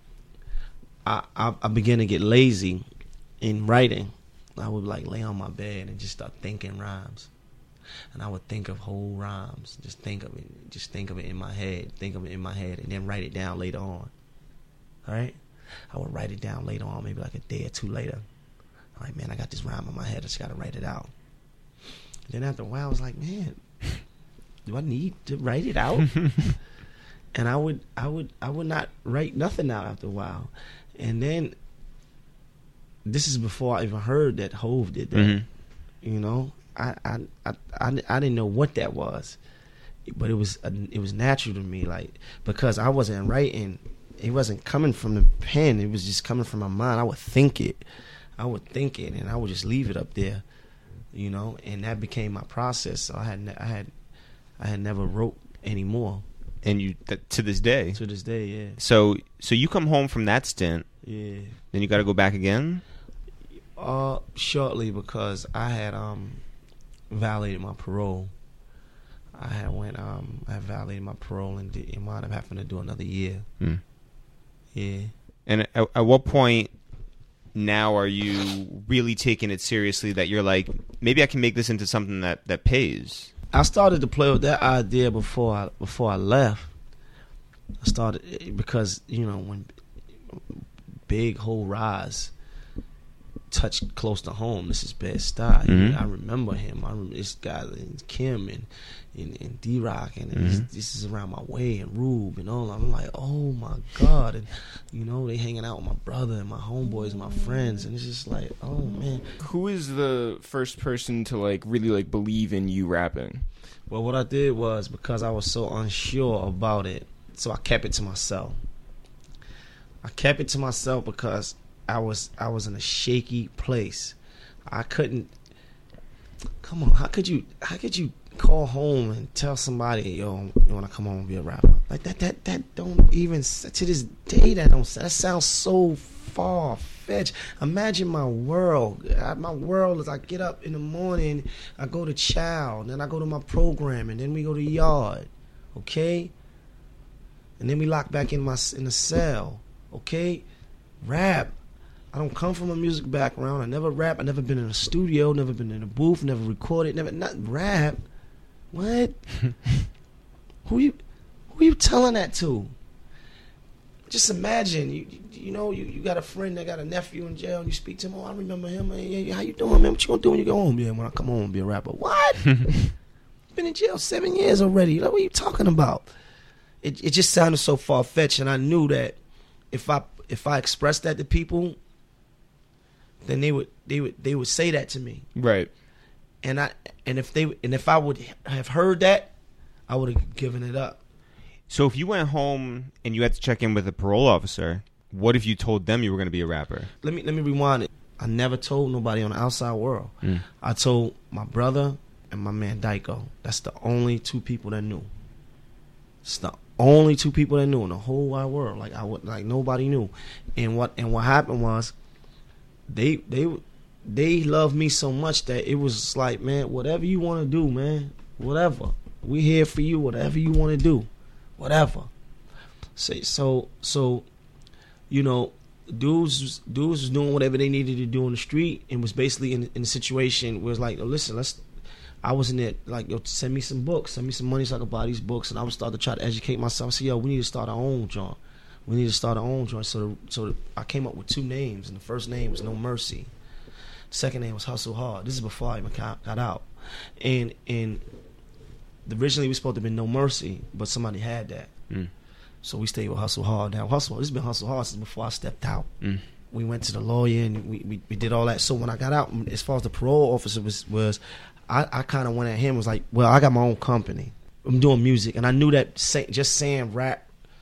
I, I I began to get lazy in writing. I would like lay on my bed and just start thinking rhymes, and I would think of whole rhymes. Just think of it, just think of it in my head, think of it in my head, and then write it down later on. All right, I would write it down later on, maybe like a day or two later. I'm like, man, I got this rhyme in my head. I just got to write it out. Then after a while, I was like, man, do I need to write it out? And I would, I would, I would not write nothing out after a while. And then, this is before I even heard that Hove did that. Mm-hmm. You know, I, I, I, I, I didn't know what that was, but it was, a, it was natural to me, like because I wasn't writing. It wasn't coming from the pen. It was just coming from my mind. I would think it. I would think it, and I would just leave it up there, you know, and that became my process. So I had ne- I had I had never wrote anymore. And you th- to this day. To this day, yeah. So so you come home from that stint. Yeah. Then you got to go back again. Uh, shortly, because I had um violated my parole. I had went um I had violated my parole and, did, and wound up having to do another year. Mm. Yeah. And at, at what point now are you really taking it seriously that you're like, maybe I can make this into something that, that pays? I started to play with that idea before I before I left. I started because, you know, when Big Ho Rise touched close to home, this is Bed-Stuy. Mm-hmm. I remember him. I remember this guy and Kim and and, and D-Rock and Mm-hmm. this, this is around my way and Rube and all. I'm like, oh my God. And you know, they hanging out with my brother and my homeboys and my friends, and it's just like, oh man. Who is the first person to like really like believe in you rapping? Well, what I did was, because I was so unsure about it, so I kept it to myself. I kept it to myself because I was I was in a shaky place. I couldn't. Come on, how could you how could you call home and tell somebody, yo, you want to come home and be a rapper? Like that that that don't even, to this day, that don't that sounds so far fetched. Imagine my world. My world is I get up in the morning, I go to chow, then I go to my program, and then we go to yard, okay, and then we lock back in my in the cell, okay, rap. I don't come from a music background. I never rap. I never been in a studio. Never been in a booth. Never recorded. Never not rap. What? who you? Who you telling that to? Just imagine. You you know you, you got a friend that got a nephew in jail, and you speak to him. Oh, I remember him. Man. Yeah, how you doing, man? What you gonna do when you go home? Yeah, when I come home and be a rapper. What? Been in jail seven years already. Like, what are you talking about? It it just sounded so far fetched, and I knew that if I if I expressed that to people, then they would they would they would say that to me, right? And I and if they and if I would have heard that, I would have given it up. So if you went home and you had to check in with a parole officer, what if you told them you were going to be a rapper? Let me let me rewind it. I never told nobody on the outside world. Mm. I told my brother and my man Dyko. That's the only two people that knew. It's the only two people that knew in the whole wide world. Like I would like nobody knew. And what and what happened was, They they they loved me so much that it was like, man, whatever you want to do, man, whatever. We here for you, whatever you want to do, whatever. So so so, you know, dudes dudes was doing whatever they needed to do on the street, and was basically in in a situation where it's like, oh, listen, let's. I was in it like, yo, send me some books, send me some money so I could buy these books, and I would start to try to educate myself. So yo, we need to start our own joint. We need to start our own joint. So, the, so the, I came up with two names, and the first name was No Mercy. The second name was Hustle Hard. This is before I even got, got out. And and originally we was supposed to be No Mercy, but somebody had that. Mm. So we stayed with Hustle Hard. Now Hustle, this has been Hustle Hard since before I stepped out. Mm. We went to the lawyer and we, we, we did all that. So when I got out, as far as the parole officer was, was I, I kind of went at him, was like, well, I got my own company. I'm doing music, and I knew that say, just saying rap,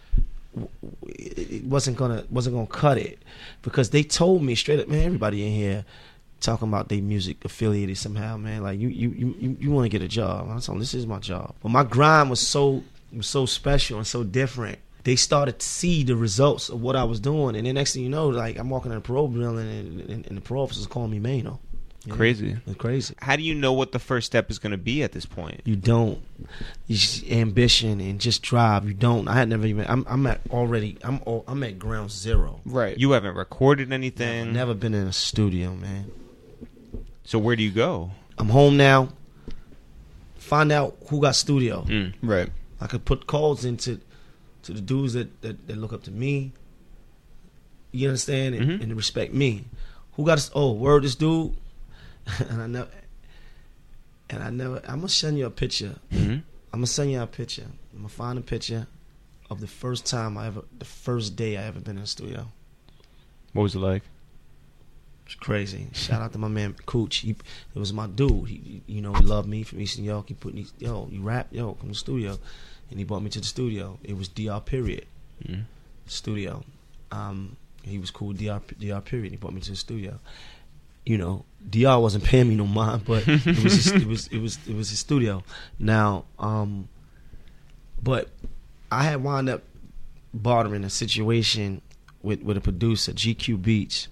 it wasn't gonna wasn't gonna cut it, because they told me straight up, man, everybody in here talking about their music affiliated somehow, man. Like you you you, you want to get a job. I told them, this is my job. But my grind was so was so special and so different. They started to see the results of what I was doing, and then next thing you know, like I'm walking in a parole building, and, and, and the parole officers calling me Mano. Yeah. Crazy. It's crazy. How do you know what the first step is going to be at this point? You don't. You just ambition and just drive. You don't. I had never even. I'm. I'm at already. I'm. All, I'm at ground zero. Right. You haven't recorded anything. Never been in a studio, man. So where do you go? I'm home now. Find out who got studio. Mm. Right. I could put calls into to the dudes that, that, that look up to me. You understand? And, Mm-hmm. and respect me. Who got us? Oh, word this dude. and I never. And I never. I'm gonna send you a picture. Mm-hmm. I'm gonna send you a picture. I'm gonna find a picture of the first time I ever, the first day I ever been in the studio. What was it like? It's crazy. Shout out to my man Cooch. He, it was my dude. He, you know, he loved me from Eastern York. He put me, yo, you rap, yo, come to the studio, and he brought me to the studio. It was D R Period Mm. studio. Um, he was cool with D R D R Period. He brought me to the studio, you know, D R wasn't paying me no mind, but it was his, it was it was it was his studio. Now, um, but I had wound up bartering a situation with with a producer, G Q Beats.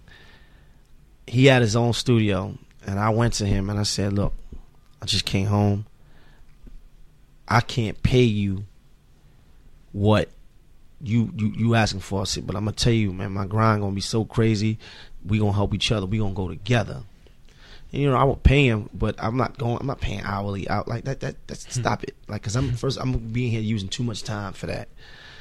He had his own studio, and I went to him and I said, "Look, I just came home. I can't pay you what you you you asking for." I said, "But I'm gonna tell you, man, my grind gonna be so crazy. We gonna help each other. We gonna go together." And, you know, I would pay him, but I'm not going. I'm not paying hourly out like that. That that's stop it. Like, cause I'm first. I'm being here using too much time for that.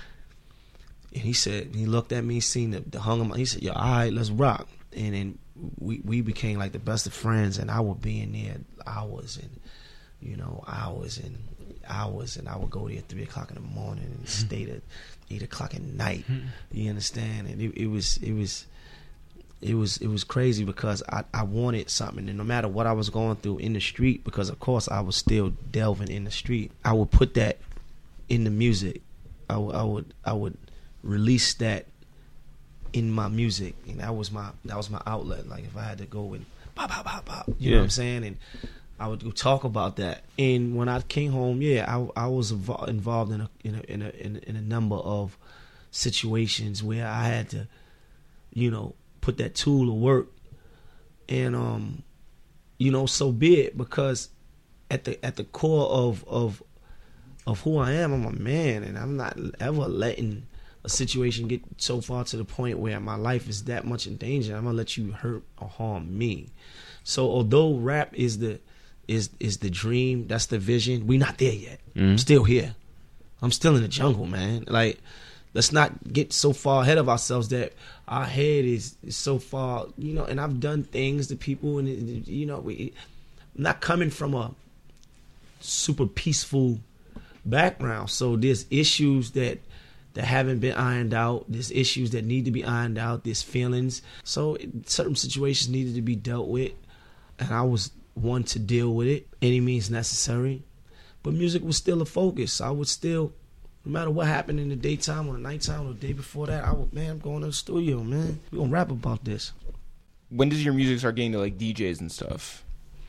And he said, he looked at me, seen the, the hung him. He said, "Yo, all right, let's rock." And then we we became like the best of friends. And I would be in there hours and you know hours and hours, and I would go there at three o'clock in the morning and stay to eight o'clock at night. You understand? And it, it was it was. It was it was crazy because I, I wanted something, and no matter what I was going through in the street, because of course I was still delving in the street, I would put that in the music. I, w- I would I would release that in my music, and that was my that was my outlet. Like if I had to go and pop pop pop pop, you yeah. know what I'm saying, and I would go talk about that. And when I came home, yeah, I I was involved in a in a in a in a, in a number of situations where I had to, you know, put that tool to work, and um, you know, so be it. Because at the at the core of of of who I am, I'm a man, and I'm not ever letting a situation get so far to the point where my life is that much in danger. I'm gonna let you hurt or harm me. So although rap is the is is the dream, that's the vision, we not there yet. Mm-hmm. I'm still here. I'm still in the jungle, man. Like, let's not get so far ahead of ourselves that our head is, is so far, you know. And I've done things to people, and it, you know, we, I'm not coming from a super peaceful background. So there's issues that that haven't been ironed out. There's issues that need to be ironed out. There's feelings. So certain situations needed to be dealt with, and I was one to deal with it any means necessary. But music was still a focus. I would still, no matter what happened in the daytime or the nighttime or the day before that, I would, man, I'm going to the studio, man. We're going to rap about this. When does your music start getting to, like, D Js and stuff?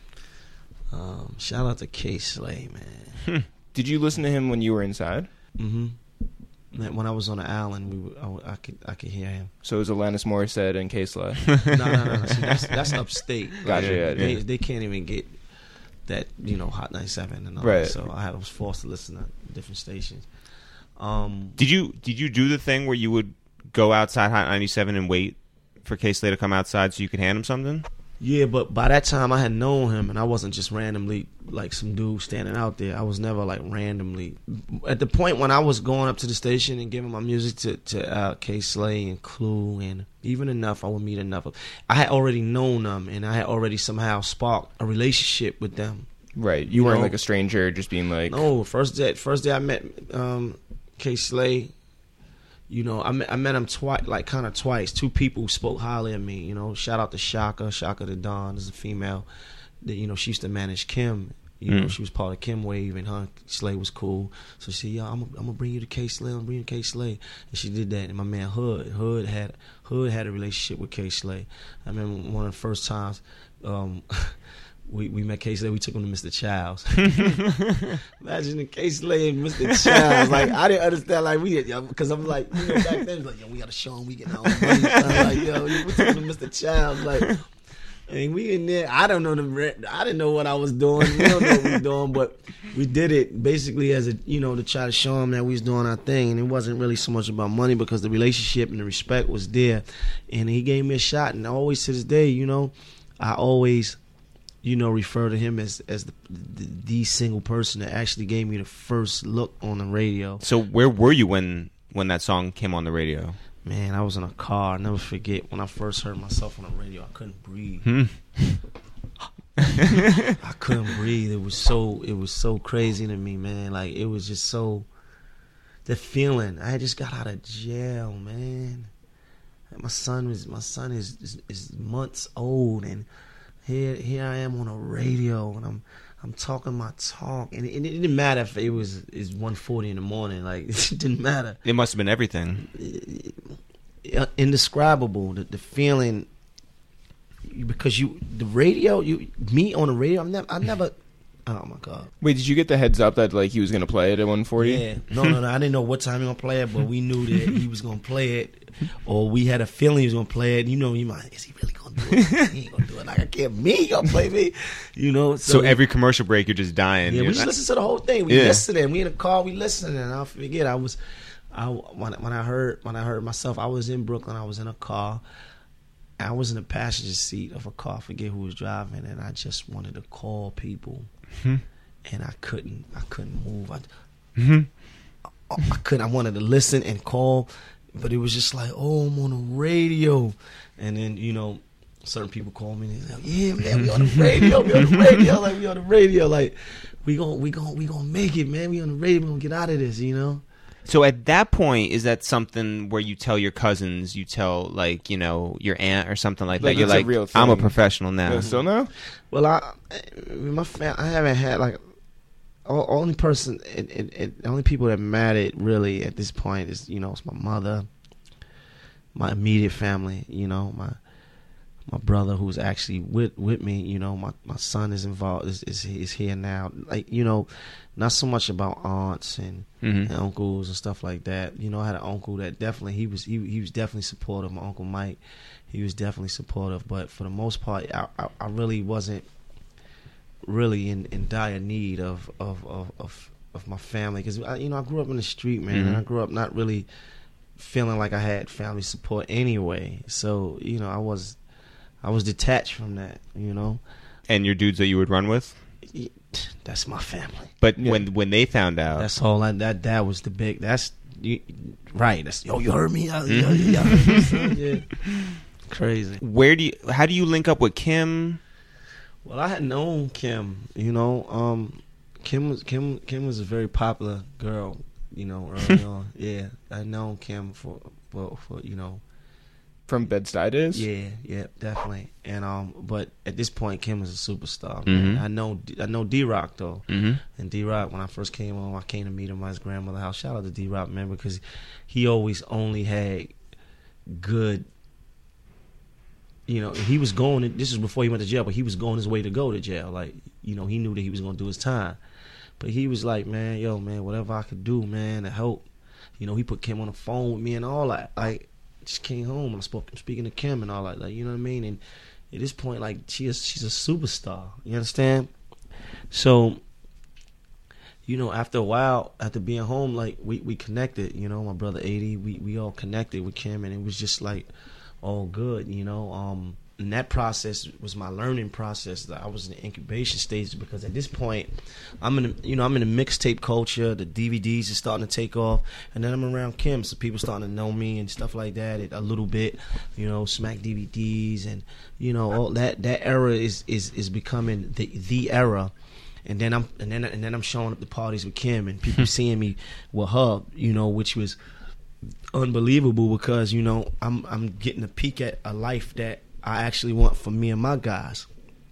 Um, shout out to K Slay, man. Did you listen to him when you were inside? Mm-hmm. When I was on the island, we were, I, I could I could hear him. So it was Alanis Morissette and K Slay? no, no, no. no. See, that's, that's upstate. Gotcha, like, yeah, they, yeah. they can't even get that, you know, Hot ninety-seven and all right. that. So I was forced to listen to different stations. Um, did you did you do the thing where you would go outside Hot ninety-seven and wait for K Slay to come outside so you could hand him something? Yeah, but by that time I had known him, and I wasn't just randomly like some dude standing out there. I was never like randomly. At the point when I was going up to the station and giving my music to to uh, K Slay and Clue and even Enough, I would meet Enough. I had already known them, and I had already somehow sparked a relationship with them. Right, you, you weren't know? like a stranger, just being like. No, first day, first day I met um, K Slay. You know, I met, I met him twice, like kind of twice. Two people spoke highly of me. You know, shout out to Shaka, Shaka the Don is a female. That, you know, she used to manage Kim. You mm. know, she was part of Kim Wave, and her Slay was cool. So she said, "Yo, I'm, I'm gonna bring you to K Slay. I'm gonna bring you to K Slay." And she did that. And my man Hood, Hood had Hood had a relationship with K Slay. I remember one of the first times. Um, We we met K Slay. We took him to Mister Childs. Imagine the K Slay and Mister Childs. Like, I didn't understand. Like, we, because I'm like, you know, back then, it was like, yo, we gotta show him we getting our own money. So I'm like, yo, we took him to Mister Childs. Like, and we in there. I don't know the. I didn't know what I was doing. We don't know what we were doing, but we did it basically as a, you know, to try to show him that we was doing our thing. And it wasn't really so much about money because the relationship and the respect was there. And he gave me a shot. And always to this day, you know, I always, you know, refer to him as as the, the the single person that actually gave me the first look on the radio. So where were you when when that song came on the radio? Man, I was in a car. I'll never forget when I first heard myself on the radio. I couldn't breathe. Hmm. I couldn't breathe. It was so it was so crazy to me, man. Like, it was just so, the feeling. I had just got out of jail, man. My son was my son is is, is months old, and Here, here I am on a radio, and I'm, I'm talking my talk, and it, it didn't matter if it was is one forty in the morning. Like, it didn't matter. It must have been everything. Indescribable. The, the feeling, because you the radio, you me on the radio. I'm never, I never. Oh my God! Wait, did you get the heads up that like he was gonna play it at one forty? Yeah, no, no, no. I didn't know what time he was gonna play it, but we knew that he was gonna play it, or we had a feeling he was gonna play it. You know, you might is he really gonna do it? He ain't gonna do it. Like I can't. Me he gonna play me. You know. So, So every commercial break, you're just dying. yeah, we You're just not- listened to the whole thing. We Yeah. listening. We in the car. We listening. And I'll forget. I was, I when when I heard when I heard myself, I was in Brooklyn. I was in a car. I was in the passenger seat of a car. I forget who was driving, and I just wanted to call people. Hmm. And I couldn't, I couldn't move. I, Mhm. I, I couldn't. I wanted to listen and call, but it was just like, oh, I'm on the radio. And then you know, certain people call me and they're like, yeah, man, we on the radio, we on the radio, like we on the radio, like we gon' we gon' we gonna make it, man. We on the radio, we gonna get out of this, you know. So at that point, is that something where you tell your cousins, you tell like you know your aunt or something like, Like that? You're it's a like, real I'm a thing. professional now. Yeah, still no? Well, I my fam, I haven't had like. O- Only person, it, it, it, the only people that mattered really at this point is, you know, it's my mother, my immediate family, you know, my my brother who's actually with with me, you know, my, my son is involved, is, is is here now. Like, you know, not so much about aunts and, Mhm. and uncles and stuff like that. You know, I had an uncle that definitely he was he he was definitely supportive. My Uncle Mike, he was definitely supportive. But for the most part, I I, I really wasn't. really in, in dire need of of of of, of my family because you know I grew up in the street, man, and I Mhm. grew up not really feeling like I had family support anyway. So you know I was I was detached from that. You know, And your dudes that you would run with. that's my family. But Yeah. when when they found out, That's all. I, that that was the big. That's you, right. That's yo. You heard me? Uh, yo, y'all heard me, son? Yeah. Crazy. where do you? How do you link up with Kim? Well, I had known Kim. You know, um, Kim was Kim. Kim was a very popular girl. You know, early on. Yeah, I known Kim for, for, for you know. From Bed-Stuy days? Yeah, yeah, definitely. And um, but at this point, Kim was a superstar. Mhm. Man. I know, I know D Rock though. Mm-hmm. And D Rock, when I first came home, I came to meet him at his grandmother's house. Shout out to D Rock, man, because he always only had good. You know, he was going. This was before he went to jail, but he was going his way to go to jail. Like, you know, he knew that he was going to do his time, but he was like, man, yo, man, whatever I could do, man, to help. You know, he put Kim on the phone with me and all that. Like, just came home and I spoke, speaking to Kim and all that. Like, you know what I mean? And at this point, like, she is, she's a superstar. You understand? So, you know, after a while, after being home, like, we, we connected. You know, my brother eighty, we we all connected with Kim, and it was just like all good. You know, um, and that process was my learning process. That I was in the incubation stage because at this point, I'm in, the, you know, I'm in the mixtape culture. The D V Ds are starting to take off, and then I'm around Kim, so people starting to know me and stuff like that. It, a little bit, you know, Smack D V Ds, and you know, all that. That era is is is becoming the the era. And then I'm and then and then I'm showing up to parties with Kim and people seeing me with her, you know, which was unbelievable because you know I'm I'm getting a peek at a life that I actually want for me and my guys.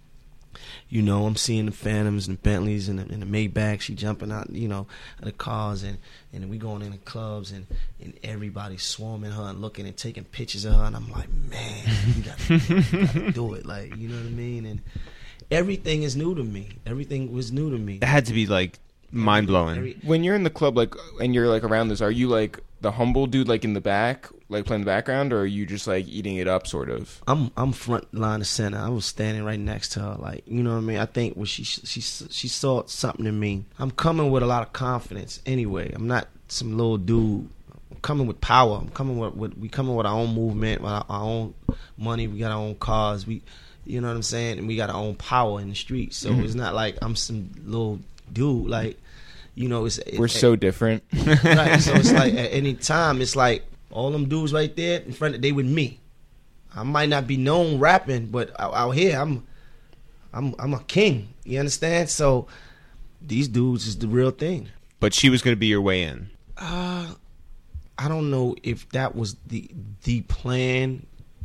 You know, I'm seeing the Phantoms and the Bentleys and the, and the Maybachs. She jumping out, you know, of the cars and and we going in the clubs and and everybody swarming her and looking and taking pictures of her and I'm like, man, you gotta, you gotta do it, like, you know what I mean? And everything is new to me. Everything was new to me. It had to be like mind blowing. Every- When you're in the club, like, and you're like around this, are you like the humble dude, like in the back, like playing the background, or are you just like eating it up, sort of? I'm I'm front line of center. I was standing right next to her, like, you know what I mean. I think when she she she saw something in me. I'm coming with a lot of confidence. Anyway, I'm not some little dude. I'm coming with power. I'm coming with, with we coming with our own movement, with our, our own money. We got our own cars. We, you know what I'm saying, and we got our own power in the streets. So Mm-hmm. it's not like I'm some little dude. Like, you know, it's We're it, so different. right. So it's like at any time, it's like all them dudes right there in front of they with me. I might not be known rapping, but out, out here, I'm, I'm, I'm a king. You understand? So these dudes is the real thing. But she was going to be your way in. Uh, I don't know if that was the the plan,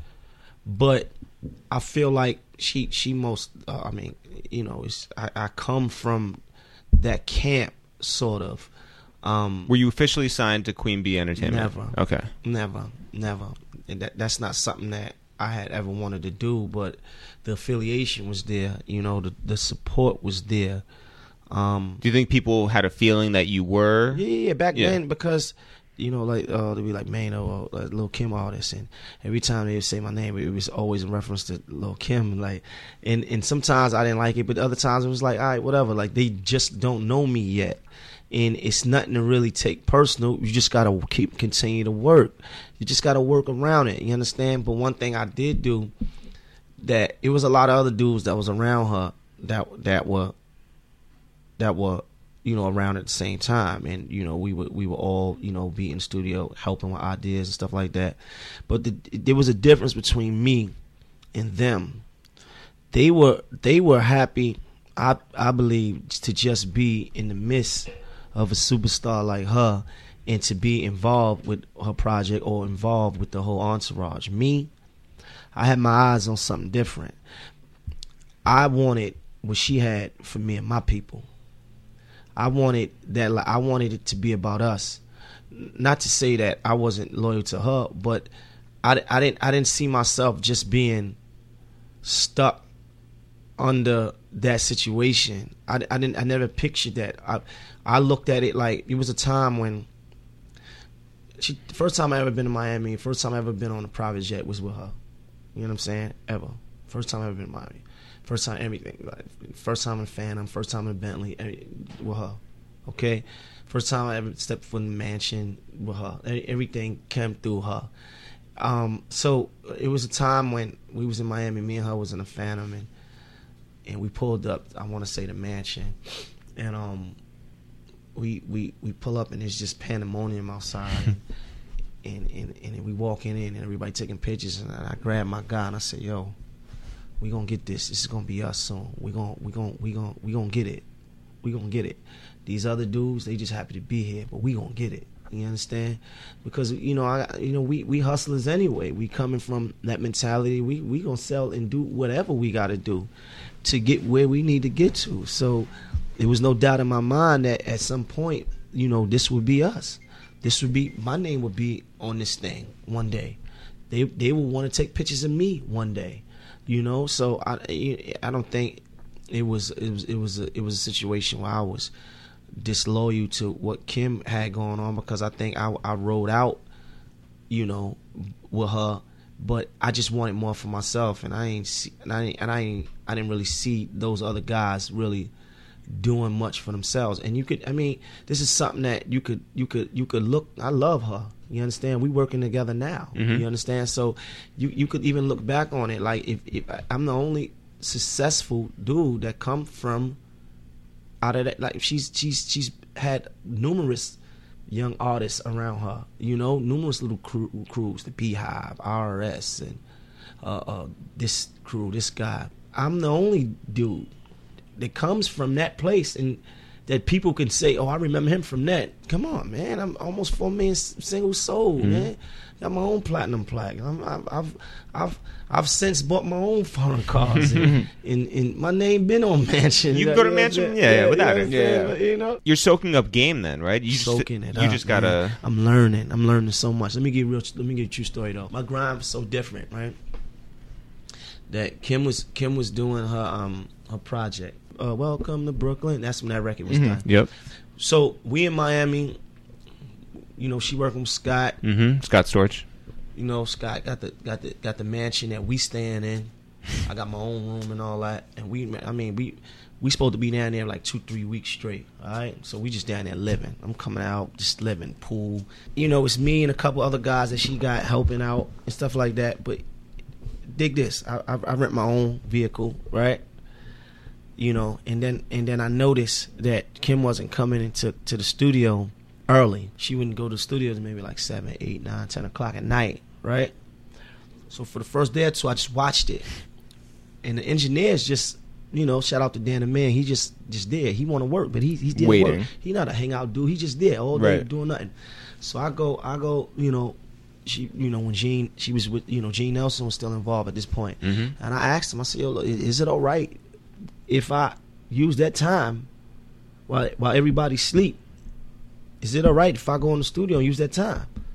but I feel like she she most. Uh, I mean, you know, it's I, I come from that camp, sort of. Um, Were you officially signed to Queen Bee Entertainment? Never. Okay. Never, never. And that that's not something that I had ever wanted to do, but the affiliation was there. You know, the the support was there. Um, Do you think people had a feeling that you were? Yeah, yeah, back Yeah. then, because you know, like uh, they'd be like, man, oh, uh, Lil Kim artist, and every time they would say my name, it was always in reference to Lil Kim. Like, and and sometimes I didn't like it, but other times it was like, all right, whatever. Like, they just don't know me yet, and it's nothing to really take personal. You just gotta keep continue to work. You just gotta work around it. You understand? But one thing I did do, that it was a lot of other dudes that was around her that that were that were. you know, around at the same time, and you know, we would we would all, you know, be in the studio helping with ideas and stuff like that. But the, there was a difference between me and them. They were they were happy, I I believe, to just be in the midst of a superstar like her, and to be involved with her project or involved with the whole entourage. Me, I had my eyes on something different. I wanted what she had for me and my people. I wanted that. I wanted it to be about us. Not to say that I wasn't loyal to her, but I, I didn't. I didn't see myself just being stuck under that situation. I, I didn't. I never pictured that. I I looked at it like it was a time when she. The first time I ever been to Miami. First time I ever been on a private jet was with her. You know what I'm saying? Ever. First time I ever been to Miami. First time everything. Like, first time in Phantom. First time in Bentley. With her. Okay? First time I ever stepped foot in the mansion with her. Everything came through her. Um, so it was a time when we was in Miami. Me and her was in a Phantom, and and we pulled up. I want to say the mansion, and um, we we we pull up and it's just pandemonium outside, and, and and we walking in and everybody taking pictures, and I grabbed my guy and I said, "Yo, we gonna get this. This is gonna be us soon. We gonna we gonna we gonna we gonna get it. We gonna get it. These other dudes, they just happy to be here, but we gonna get it." You understand? Because you know, I you know, we, we hustlers anyway. We coming from that mentality. We we gonna sell and do whatever we gotta do to get where we need to get to. So there was no doubt in my mind that at some point, you know, this would be us. This would be my name would be on this thing one day. They they will want to take pictures of me one day. You know, so I I don't think it was it was it was a, it was a situation where I was disloyal to what Kim had going on, because I think I, I rode out, you know, with her, but I just wanted more for myself, and I ain't see, and I ain't, and I ain't, I didn't really see those other guys really doing much for themselves. And you could, I mean, this is something that you could, you could, you could look. I love her. You understand? We working together now. Mm-hmm. You understand? So you you could even look back on it like if, if I'm the only successful dude that come from out of that, like she's she's she's had numerous young artists around her, you know, numerous little crew, crews, the Beehive, R R S, and uh, uh, this crew, this guy. I'm the only dude that comes from that place, and that people can say, "Oh, I remember him from that." Come on, man! I'm almost four million single sold, mm-hmm. man. Got my own platinum plaque. I'm, I've, I've, I've, I've since bought my own foreign cars, and, and, and my name been on Mansion. You can go to Mansion, yeah, yeah, without it. Yeah, you know. You're soaking up game then, right? You soaking just, it You up, just gotta. Man. I'm learning. I'm learning so much. Let me get real. Let me get a true story though. My grind was so different, right? That Kim was Kim was doing her um her project. Uh, Welcome to Brooklyn. That's when that record was Mm-hmm. done. Yep. So we in Miami. You know, she working with Scott. Mm-hmm. Scott Storch. You know, Scott got the got the got the mansion that we staying in. I got my own room and all that. And we, I mean, we we supposed to be down there like two, three weeks straight. All right, so we just down there living. I'm coming out, just living, pool. You know, it's me and a couple other guys that she got helping out and stuff like that. But dig this, I, I, I rent my own vehicle, right? You know, and then and then I noticed that Kim wasn't coming into to the studio early. She wouldn't go to the studio maybe like seven, eight, nine, ten o'clock at night, right? So for the first day or two, I just watched it, and the engineers just, you know, shout out to Dan the Man. He just just there. He want to work, but he he did Waiting. work. He not a hangout dude. He just there all day Right. doing nothing. So I go, I go, you know, she, you know, when Gene, she was with, you know, Gene Nelson was still involved at this point, Mm-hmm. and I asked him, I said, yo, look, is it all right if I use that time while while everybody sleep? Is it all right if I go in the studio and use that time?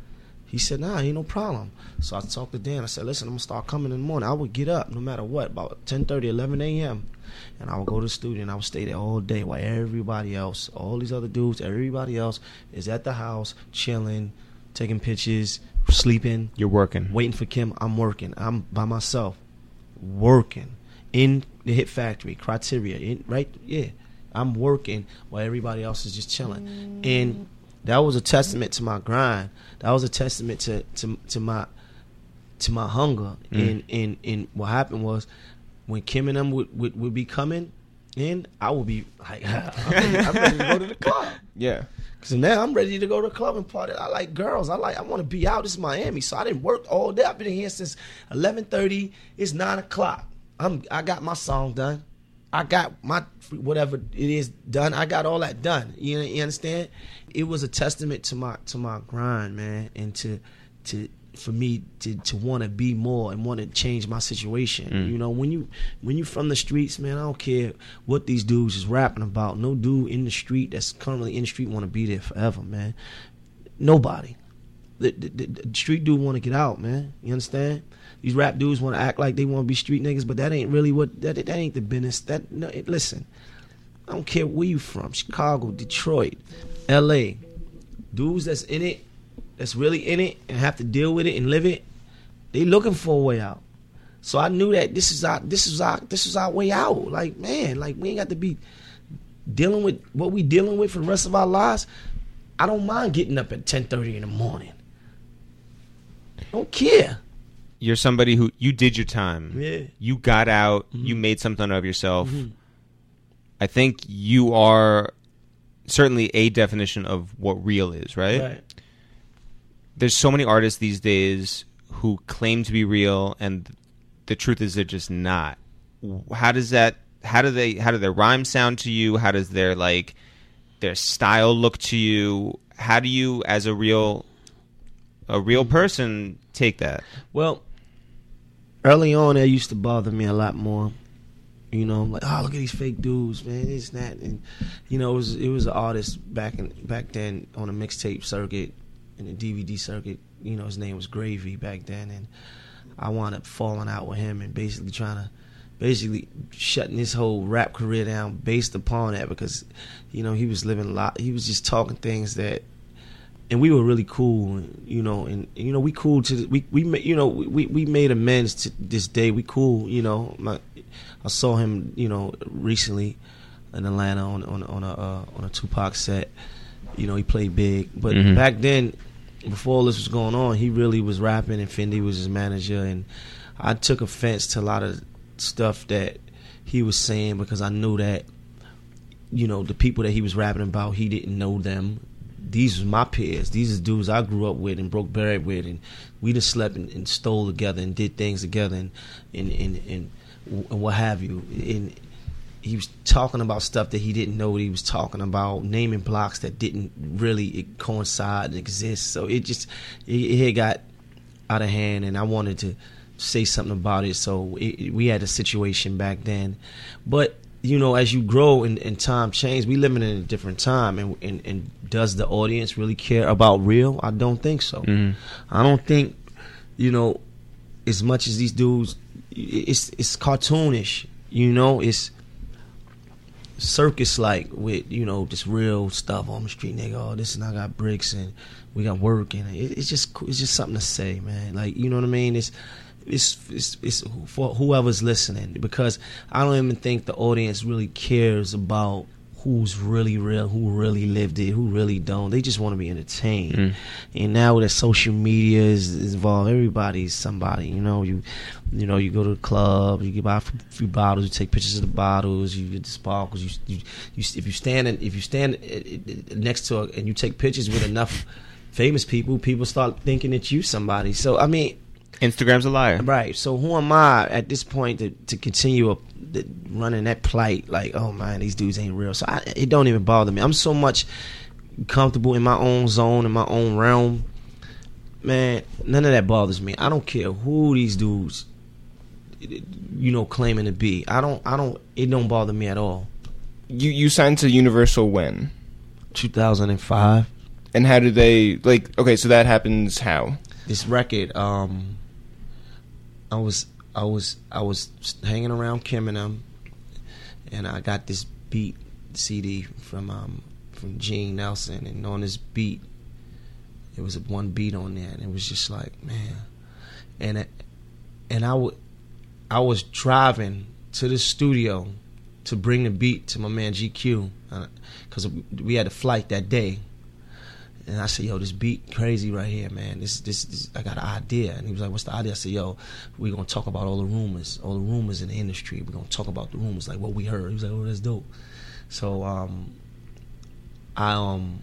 He said, nah, ain't no problem. So I talked to Dan. I said, listen, I'm going to start coming in the morning. I would get up no matter what, about ten thirty, eleven a.m. And I would go to the studio and I would stay there all day while everybody else, all these other dudes, everybody else is at the house, chilling, taking pictures, sleeping. You're working. Waiting for Kim. I'm working. I'm by myself, working in the Hit Factory, Criteria, in, right? Yeah. I'm working while everybody else is just chilling. And that was a testament to my grind. That was a testament to, to, to my to my hunger. Mm. And, and, and what happened was, when Kim and them would, would, would be coming in, I would be like, I'm, I'm ready to go to the club. Yeah. Because now I'm ready to go to the club and party. I like girls. I like. I want to be out. This is Miami. So I didn't work all day. I've been in here since eleven thirty. It's nine o'clock. I'm, I got my song done. I got my whatever it is done. I got all that done. You, you understand? It was a testament to my to my grind, man, and to to for me to, to want to be more and want to change my situation. Mm. You know, when you when you from the streets, man, I don't care what these dudes is rapping about. No dude in the street that's currently in the street want to be there forever, man. Nobody. The, the, the, the street dude want to get out, man. You understand? These rap dudes want to act like they want to be street niggas, but that ain't really what that that ain't the business. That no, it, listen, I don't care where you from, Chicago, Detroit, L A. Dudes that's in it, that's really in it and have to deal with it and live it, they looking for a way out. So I knew that this is our this is our this is our way out. Like, man, like we ain't got to be dealing with what we dealing with for the rest of our lives. I don't mind getting up at ten thirty in the morning. I don't care. You're somebody who, you did your time. Yeah. You got out. Mm-hmm. You made something of yourself. Mm-hmm. I think you are certainly a definition of what real is, right? Right. There's so many artists these days who claim to be real, and the truth is they're just not. How does that, how do they, how do their rhymes sound to you? How does their, like, their style look to you? How do you, as a real, a real person, take that? Well, early on, that used to bother me a lot more. You know, like, oh, look at these fake dudes, man. It's that, and you know, it was it was an artist back in back then on a mixtape circuit, in the D V D circuit. You know, his name was Gravy back then, and I wound up falling out with him and basically trying to, basically shutting his whole rap career down based upon that, because, you know, he was living a lot. He was just talking things that. And we were really cool, you know, and, you know, we cool to, the, we, we, you know, we, we made amends to this day. We cool, you know. My, I saw him, you know, recently in Atlanta on, on, on a, uh, on a Tupac set. You know, he played big. But mm-hmm. back then, before all this was going on, he really was rapping, and Fendi was his manager. And I took offense to a lot of stuff that he was saying, because I knew that, you know, the people that he was rapping about, he didn't know them. These was my peers. These are dudes I grew up with and broke bread with, and we just slept and, and stole together and did things together, and and, and and and what have you. And he was talking about stuff that he didn't know what he was talking about, naming blocks that didn't really coincide and exist. So it just it, it got out of hand, and I wanted to say something about it. So it, we had a situation back then, but. You know, as you grow and, and time change, we living in a different time, and, and and does the audience really care about real? I don't think so. Mm-hmm. I don't think, you know, as much as these dudes, it's it's cartoonish. You know, it's circus like with, you know, just real stuff on the street. Nigga, oh, this and I got bricks and we got work, and it, it's just it's just something to say, man. Like, you know what I mean? It's. It's, it's it's for whoever's listening, because I don't even think the audience really cares about who's really real, who really lived it, who really don't. They just want to be entertained. Mm. And now that social media is, is involved, everybody's somebody. You know, you you know, you go to the club, you buy a few bottles, you take pictures of the bottles, you get the sparkles. You you, you if you stand in, if you stand next to a, and you take pictures with enough famous people, people start thinking that you somebody. So I mean. Instagram's a liar. Right. So who am I at this point to, to continue a, the, running that plight? Like, oh, man, these dudes ain't real. So I, it don't even bother me. I'm so much comfortable in my own zone, in my own realm. Man, none of that bothers me. I don't care who these dudes, you know, claiming to be. I don't, I don't, it don't bother me at all. You, you signed to Universal when? two thousand five. And how do they like? Okay, so that happens how? This record, um, I was I was I was hanging around Kim and them, and I got this beat C D from um from Gene Nelson, and on this beat, it was one beat on there, and it was just like, man, and it, and I would I was driving to the studio to bring the beat to my man G Q, because uh, we had a flight that day. And I said, yo, this beat crazy right here, man. This, this, this, I got an idea. And he was like, what's the idea? I said, yo, we're going to talk about all the rumors, all the rumors in the industry. We're going to talk about the rumors, like what we heard. He was like, oh, that's dope. So um, I um,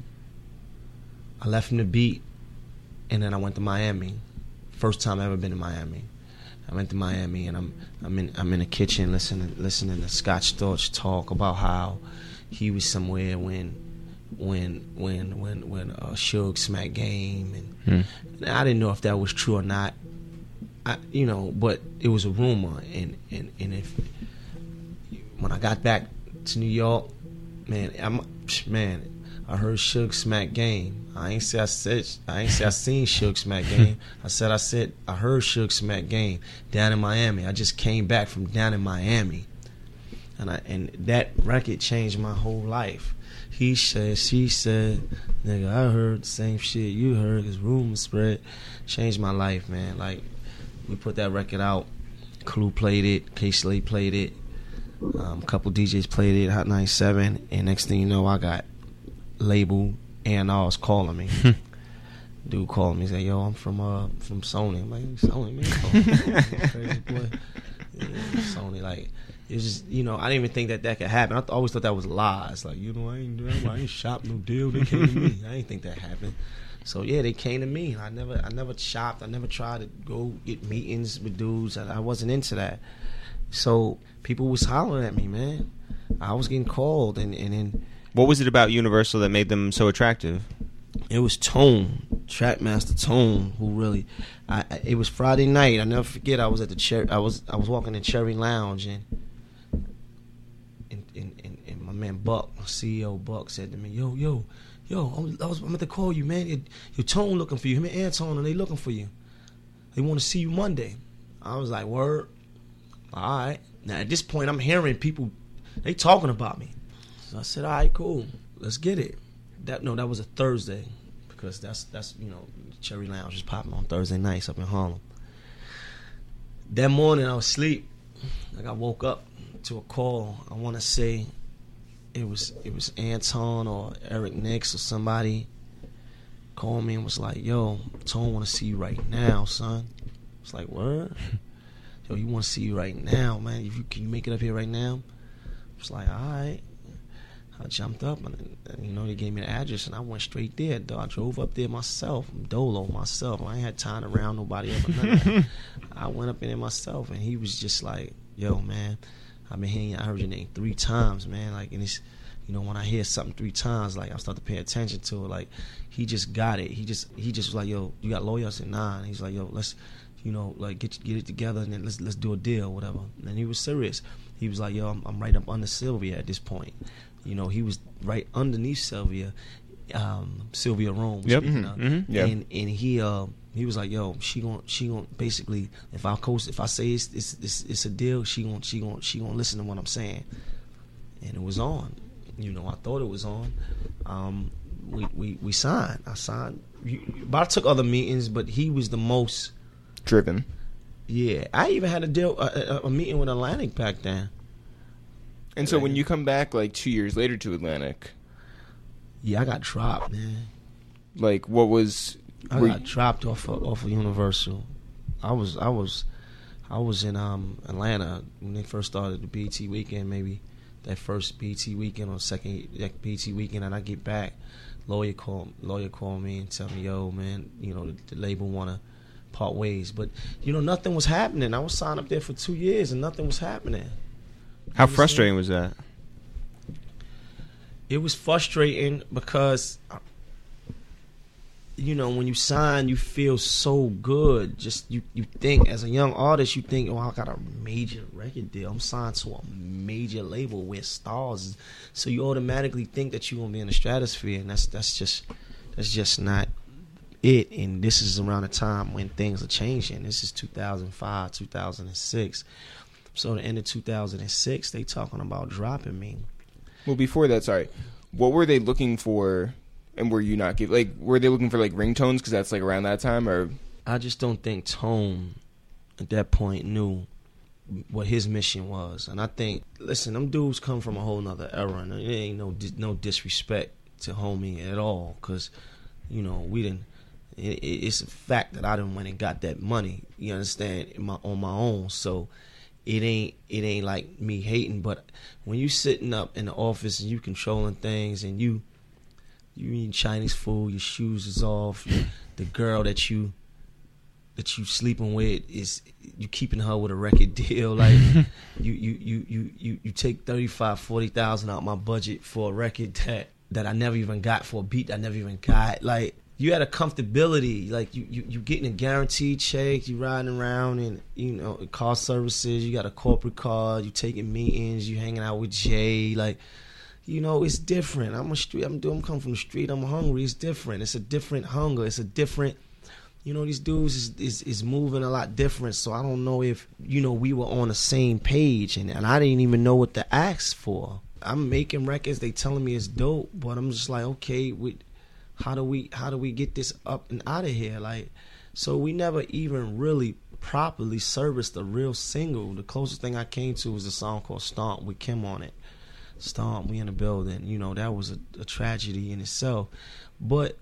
I left him the beat, and then I went to Miami. First time I ever been to Miami. I went to Miami, and I'm I'm in I'm in the kitchen listening listening to Scott Storch talk about how he was somewhere when when when when when uh, Suge smacked Game, and, hmm. and I didn't know if that was true or not. I, you know, but it was a rumor, and and and if when I got back to New York, man, I'm man, I heard Suge smack Game. I ain't say I said I ain't say I seen Suge smack Game. I said I said I heard Suge smack Game down in Miami. I just came back from down in Miami, and I and that record changed my whole life. He said, she said, nigga, I heard the same shit you heard. This rumor spread, changed my life, man. Like, we put that record out. Clue played it. K-Slade played it. Um, a couple D Js played it. Hot ninety-seven. And next thing you know, I got label A and R's calling me. Dude called me. He said, yo, I'm from uh from Sony. I'm like, Sony, man. Sony. Crazy boy. Yeah, Sony, like. It's just, you know, I didn't even think that that could happen. I th- always thought that was lies. Like, you know, I ain't doing, I ain't shopped no deal. They came to me. I didn't think that happened. So yeah, they came to me. I never, I never shopped. I never tried to go get meetings with dudes. I, I wasn't into that. So people was hollering at me, man. I was getting called, and and then what was it about Universal that made them so attractive? It was Tone, Trackmaster Tone, who really. I, I, it was Friday night. I never forget. I was at the Cher- I was I was walking in Cherry Lounge, and. And, and, and my man Buck, C E O Buck, said to me, yo, yo, yo, I was, I was I'm about to call you, man. Your, your Tone looking for you. Him and Anton, and they looking for you. They want to see you Monday. I was like, word. All right. Now, at this point, I'm hearing people, they talking about me. So I said, all right, cool. Let's get it. That No, that was a Thursday, because that's, that's you know, Cherry Lounge was popping on Thursday nights up in Harlem. That morning, I was asleep. Like, I woke up to a call. I want to say it was it was Anton or Eric Nix or somebody called me and was like, yo, Tone want to see you right now, son. It's like, word? Yo, you want to see you right now, man. If you, can you make it up here right now? I was like, all right. I jumped up, and, and you know, they gave me the address, and I went straight there, though. I drove up there myself, Dolo myself. I ain't had time to round nobody up or nothing. I went up in there myself, and he was just like, yo, man, I've been hearing, I heard your name three times, man. Like, and it's, you know, when I hear something three times, like, I start to pay attention to it. Like, he just got it. He just, he just was like, yo, you got lawyers? I said, nah. And he's like, yo, let's, you know, like, get get it together, and then let's let's do a deal, whatever. And he was serious. He was like, yo, I'm, I'm right up under Sylvia at this point. You know, he was right underneath Sylvia, um, Sylvia Rome. Yep. Speaking of. Mm-hmm. Yep. And and he uh he was like, yo, she gon' she gon' basically, if I coast, if I say it's it's it's, it's a deal, she gon' she gon' she gon' listen to what I'm saying. And it was on. You know, I thought it was on. Um, we we we signed. I signed. But I took other meetings, but he was the most driven. Yeah, I even had a deal a, a, a meeting with Atlantic back then. And so when you come back like two years later to Atlantic, yeah, I got dropped, man. Like, what was? I got you... dropped off of, off of Universal. I was I was I was in um Atlanta when they first started the B E T weekend. Maybe that first B E T weekend or second that B E T weekend, and I get back. Lawyer called lawyer called me and tell me, yo, man, you know the, the label wanna part ways, but you know nothing was happening. I was signed up there for two years and nothing was happening. How frustrating was that? It was frustrating because, you know, when you sign, you feel so good. Just you, you think as a young artist, you think, oh, I got a major record deal. I'm signed to a major label with stars, so you automatically think that you're gonna be in the stratosphere, and that's that's just that's just not it. And this is around the time when things are changing. This is two thousand five, two thousand six. So the end of two thousand six, they talking about dropping me. Well, before that, sorry, what were they looking for, and were you not give like were they looking for like ringtones because that's like around that time, or I just don't think Tone at that point knew what his mission was. And I think, listen, them dudes come from a whole nother era, and it ain't no no disrespect to homie at all, because you know we didn't. It, it's a fact that I done went and got that money. You understand, in my, on my own. So it ain't it ain't like me hating. But when you sitting up in the office and you controlling things, and you you eating Chinese food, your shoes is off, the girl that you that you sleeping with is you keeping her with a record deal, like you you you you you you take thirty-five, forty thousand out my budget for a record that that I never even got, for a beat I never even got. Like, you had a comfortability, like you you you getting a guaranteed check, you riding around in, you know, car services, you got a corporate car, you taking meetings, you hanging out with Jay, like, you know, it's different. I'm a street I'm doing I'm coming from the street, I'm hungry, it's different. It's a different hunger, it's a different, you know, these dudes is, is is moving a lot different. So I don't know if, you know, we were on the same page, and, and I didn't even know what to ask for. I'm making records, they telling me it's dope, but I'm just like, okay, we, how do we how do we get this up and out of here? Like, so we never even really properly serviced a real single. The closest thing I came to was a song called Stomp with Kim on it. Stomp, we in the building. You know, that was a, a tragedy in itself. But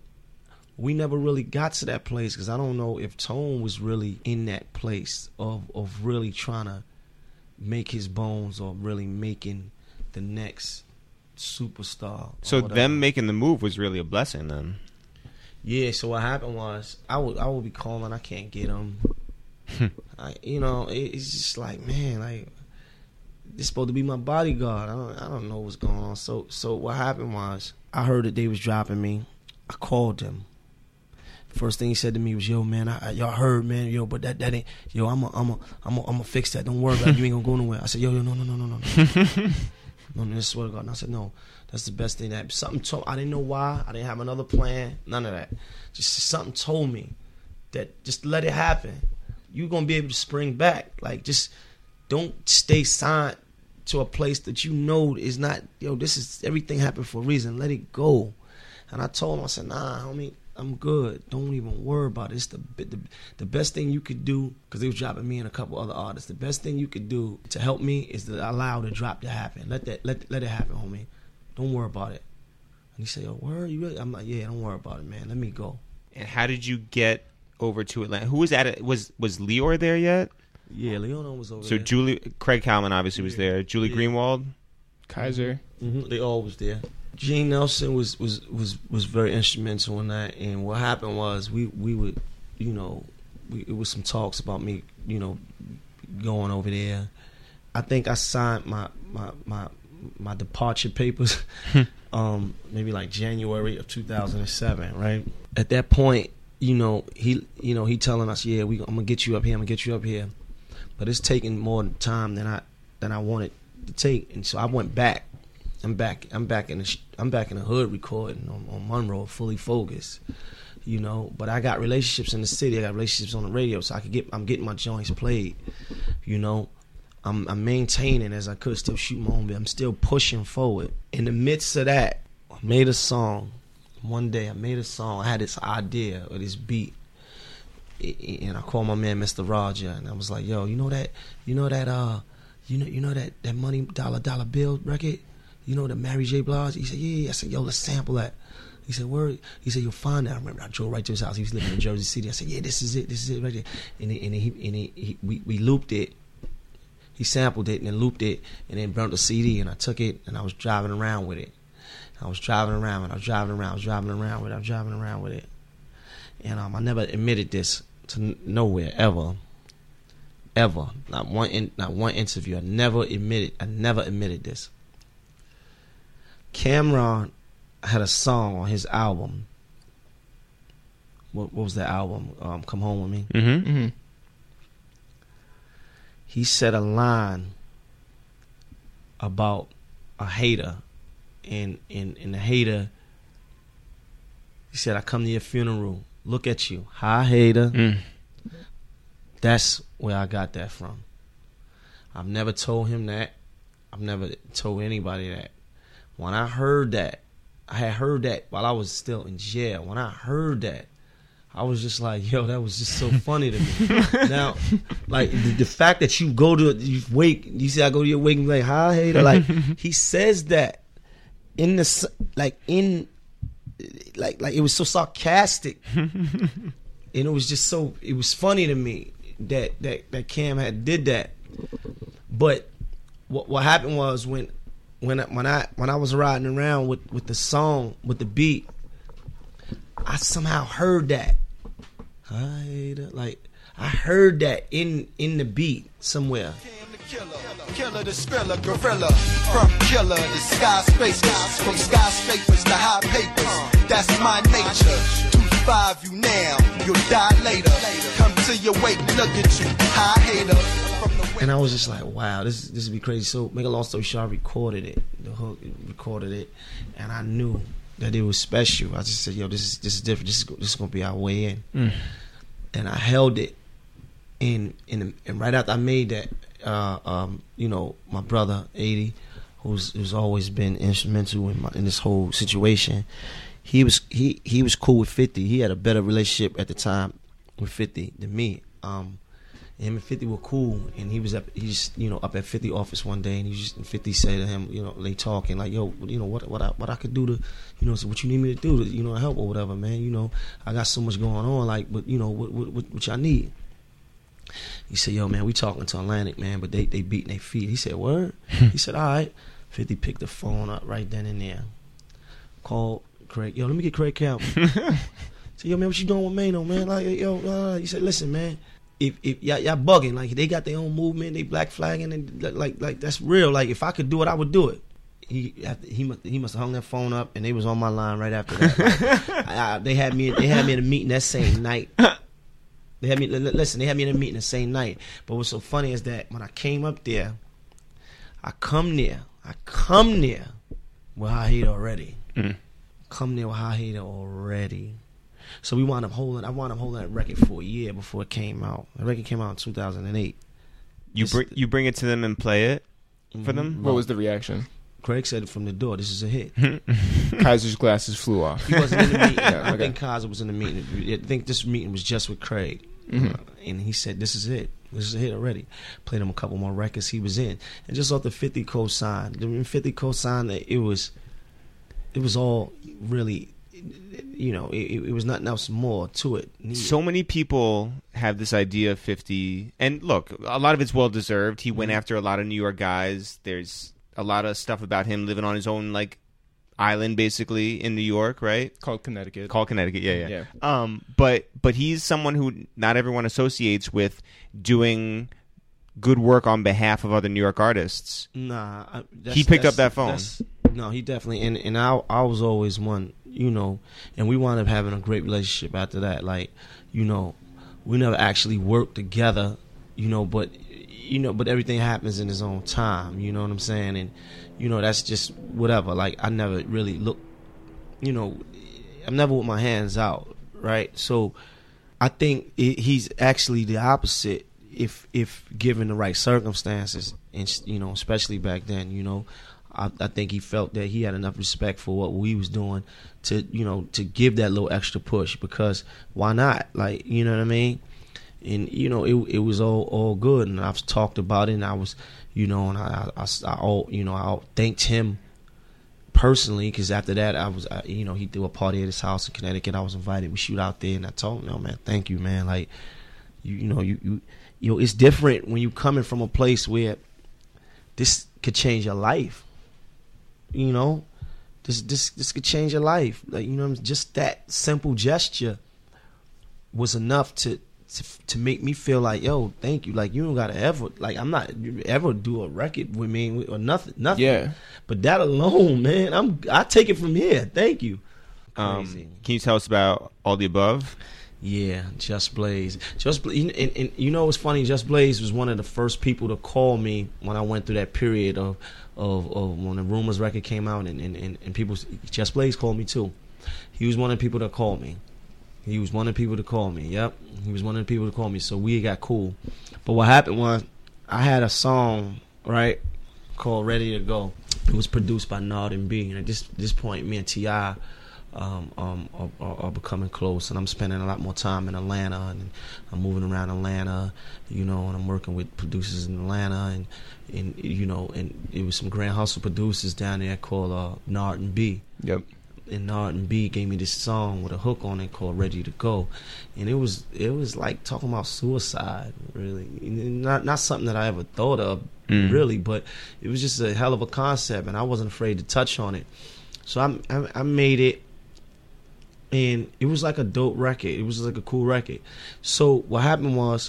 we never really got to that place, because I don't know if Tone was really in that place of, of really trying to make his bones, or really making the next superstar. So them making the move was really a blessing then. Yeah, so what happened was, I would I would be calling, I can't get him. I, you know, it, it's just like, man, like, this supposed to be my bodyguard. I don't, I don't know what's going on. So so what happened was, I heard that they was dropping me. I called them. First thing he said to me was, "Yo, man, I, I, y'all heard, man, yo, but that that ain't, yo, I'm a, I'm a, I'm a, I'm a fix that. Don't worry about it. You ain't gonna go nowhere." I said, "Yo, yo, no, no, no, no, no, no, no, no, I swear to God." And I said, "No, that's the best thing that something told. I didn't know why. I didn't have another plan. None of that. Just something told me that just let it happen. You're gonna be able to spring back. Like, just don't stay signed to a place that you know is not. Yo, this is everything happened for a reason. Let it go." And I told him, I said, "Nah, homie, I'm good. Don't even worry about it. It's the the, the best thing you could do," because they was dropping me and a couple other artists. The best thing you could do to help me is to allow the drop to happen. Let that let let it happen, homie. Don't worry about it. And he said, "Oh, word, you really?" I'm like, "Yeah, don't worry about it, man. Let me go." And how did you get over to Atlanta? Who was at it? Was was Leor there yet? Yeah, Leona was over so there. So Julie, Craig Kalman obviously was there. Julie yeah. Greenwald, Kaiser. Mm-hmm. They all was there. Gene Nelson was, was, was, was very instrumental in that. And what happened was, we, we would, you know, we, it was some talks about me, you know, going over there. I think I signed my my my, my departure papers um, maybe like January of two thousand seven, right? At that point, you know, he you know he telling us, "Yeah, we I'm gonna get you up here, I'm gonna get you up here," but it's taking more time than I than I wanted to take, and so I went back. I'm back. I'm back in the. I'm back in the hood recording on, on Monroe, fully focused, you know. But I got relationships in the city. I got relationships on the radio, so I could get. I'm getting my joints played, you know. I'm, I'm maintaining as I could, still shoot my own beat. I'm still pushing forward. In the midst of that, I made a song. One day, I made a song. I had this idea or this beat, and I called my man Mister Roger, and I was like, "Yo, you know that? You know that? Uh, you know, you know that that Money Dollar Dollar Bill record." You know the Mary J. Blige? He said, yeah. I said, yo, let's sample that. He said, where? He said, you'll find that. I remember I drove right to his house. He was living in Jersey City. I said, yeah, this is it. This is it right there. And, he, and, he, and he, he, we, we looped it. He sampled it and then looped it and then burnt the C D. And I took it and I was driving around with it. I was driving around and I was driving around. I was driving around with it. I was driving around with it. And um, I never admitted this to nowhere ever. Ever. Not one, in, not one interview. I never admitted. I never admitted this. Cameron had a song on his album. What, what was that album? Um, Come Home With Me. Mm-hmm. Mm-hmm. He said a line about a hater, and and, and the hater He said, I come to your funeral. Look at you. Hi, hater. Mm. That's where I got that from. I've never told him that. I've never told anybody that. When I heard that, I had heard that while I was still in jail. When I heard that, I was just like, yo, that was just so funny to me. Now, like, the, the fact that you go to, you wake, you see I go to your wake and be like, hi, hater. Like, he says that in the, like, in, like, like it was so sarcastic. And it was just so, it was funny to me that, that, that Cam had did that. But what what happened was when when I, when I when I was riding around with, with the song, with the beat, I somehow heard that. I like I heard that in in the beat somewhere. Killer the spiller, gorilla, from killer to skyscrapers, from skyscrapers to high papers. That's my nature. Two five you now, you'll die later. Come to your wake, look at you, high hater. And I was just like, wow, this this would be crazy. So, make a long story short, I recorded it, the hook, recorded it, and I knew that it was special. I just said, yo, this is this is different. This is this is gonna be our way in. Mm. And I held it, and and and right after I made that, uh, um, you know, my brother eighty, who's who's always been instrumental in my in this whole situation, he was he he was cool with fifty. He had a better relationship at the time with fifty than me. Um, him and fifty were cool, and he was up. He just you know up at fifty office one day, and he just and fifty said to him, you know, they talking like, yo, you know what what I what I could do to, you know, so what you need me to do to, you know, help or whatever, man. You know, I got so much going on, like, but you know what what what, what y'all need. He said, yo, man, we talking to Atlantic, man, but they they beating their feet. He said, word. He said, all right. fifty picked the phone up right then and there, called Craig. Yo, let me get Craig Calvin. Said, yo, man, what you doing with Mano, man? Like, yo, uh, he said, listen, man. If, if y'all, y'all bugging, like they got their own movement, they black flagging, and like like that's real. Like if I could do it, I would do it. He after, he must he must have hung that phone up, and they was on my line right after that. Like, I, I, they had me they had me in a meeting that same night. They had me listen. They had me in a meeting the same night. But what's so funny is that when I came up there, I come near, I come near with High Hater already. Mm. Come near with High Hater already. So we wound up holding. I wound up holding that record for a year before it came out. The record came out in two thousand eight. You bring you bring it to them and play it Mm-hmm. for them. What was the reaction? Craig said it from the door. This is a hit. Kaiser's glasses flew off. He wasn't in the meeting. Yeah, I don't okay. think Kaiser was in the meeting. I think this meeting was just with Craig, Mm-hmm. uh, and he said, "This is it. This is a hit already." Played him a couple more records he was in, and just off the fifty co-sign. The fifty co-sign, it was, it was all really. You know, it, it was nothing else more to it. Neither. So many people have this idea of fifty, and look, a lot of it's well deserved. He went Mm-hmm. after a lot of New York guys. There's a lot of stuff about him living on his own like island, basically in New York, right? Called Connecticut. Called Connecticut, yeah, yeah. Yeah. Um, but but he's someone who not everyone associates with doing good work on behalf of other New York artists. Nah, I, that's, He picked that's- up that phone. that's- No, he definitely, and and I I was always one, you know, and we wound up having a great relationship after that. Like, you know, we never actually worked together, you know, but you know, but everything happens in its own time. You know what I'm saying? And you know, that's just whatever. Like, I never really look, you know, I'm never with my hands out, right? So, I think it, he's actually the opposite. If if given the right circumstances, and you know, especially back then, you know. I, I think he felt that he had enough respect for what we was doing to, you know, to give that little extra push, because why not? Like, you know what I mean? And, you know, it it was all, all good, and I've talked about it, and I was, you know, and I, I, I, I all, you know, I thanked him personally, because after that, I was, I, you know, he threw a party at his house in Connecticut. I was invited. We shoot out there, and I told him, no, man, thank you, man. Like, you, you know, you, you, you know, it's different when you coming from a place where this could change your life. You know, this this this could change your life. Like, you know, just that simple gesture was enough to, to to make me feel like, yo, thank you. Like, you don't gotta ever, like, I'm not ever do a record with me or nothing, nothing. Yeah. But that alone, man, I'm I take it from here. Thank you. Um, Crazy. can you tell us about All the Above? Yeah, Just Blaze. Just Blaze, and, and you know what's funny? Just Blaze was one of the first people to call me when I went through that period of of, of when the Rumors record came out, and, and, and, and people, Just Blaze called me too. He was one of the people that called me. He was one of the people to call me. Yep, he was one of the people to call me. So we got cool. But what happened was, I had a song right called "Ready to Go." It was produced by Nard and B. And at this this point, me and T I Um, um, are, are, are becoming close, and I'm spending a lot more time in Atlanta, and I'm moving around Atlanta, you know, and I'm working with producers in Atlanta, and, and you know, and it was some Grand Hustle producers down there called uh, Nard and B. Yep. And Nard and B gave me this song with a hook on it called "Ready to Go," and it was it was like talking about suicide, really. Not not something that I ever thought of, mm. really, but it was just a hell of a concept, and I wasn't afraid to touch on it. So I I, I made it. And it was like a dope record. It was like a cool record. So what happened was,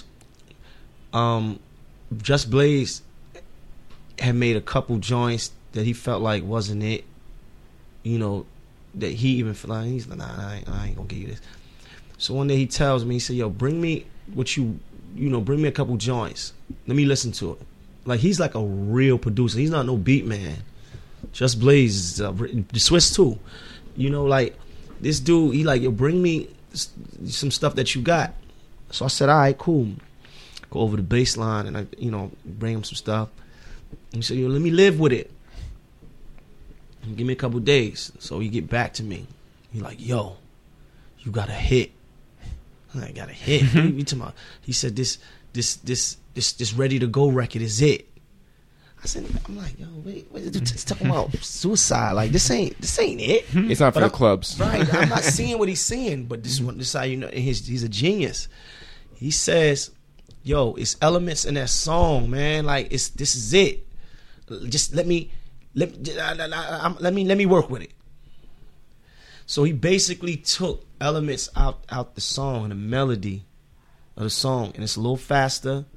um, Just Blaze had made a couple joints that he felt like wasn't it. You know, that he even felt like, he's like, nah, I ain't, I ain't gonna give you this. So one day he tells me, he said, yo, bring me what you, you know, bring me a couple joints. Let me listen to it. Like, he's like a real producer. He's not no beat man. Just Blaze, uh, the Swiss too. You know, like, this dude, he like, yo, bring me some stuff that you got. So I said, all right, cool. Go over the bass line and I, you know, bring him some stuff. And he said, yo, let me live with it. Give me a couple days. So he get back to me. He like, yo, you got a hit. I got a hit. you talking about? He said, this, this, this, this, this Ready to Go record is it. I said, I'm like, yo, wait, wait, it's talking about suicide. Like, this ain't, this ain't it. It's not for but the I'm, clubs, right? I'm not seeing what he's seeing, but this is what this is how you know he's, he's a genius. He says, yo, it's elements in that song, man. Like, it's this is it. Just let me, let, let me, let me work with it. So he basically took elements out out the song and the melody of the song, and it's a little faster,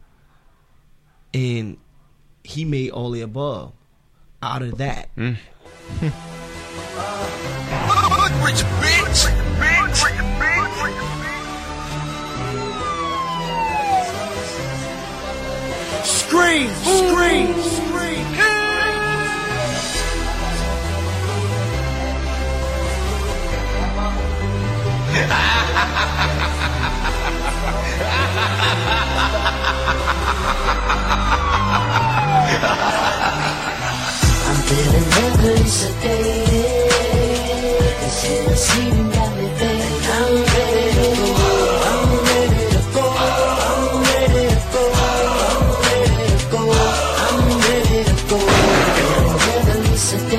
and he made All the Above out of that. Mm. Rich bitch. Scream, scream, scream. I'm feeling heavily sedated. This Hennessy got me thinking I'm ready to go. I'm ready to go. I'm ready to go. I'm ready to go. I'm ready to go. Feeling heavily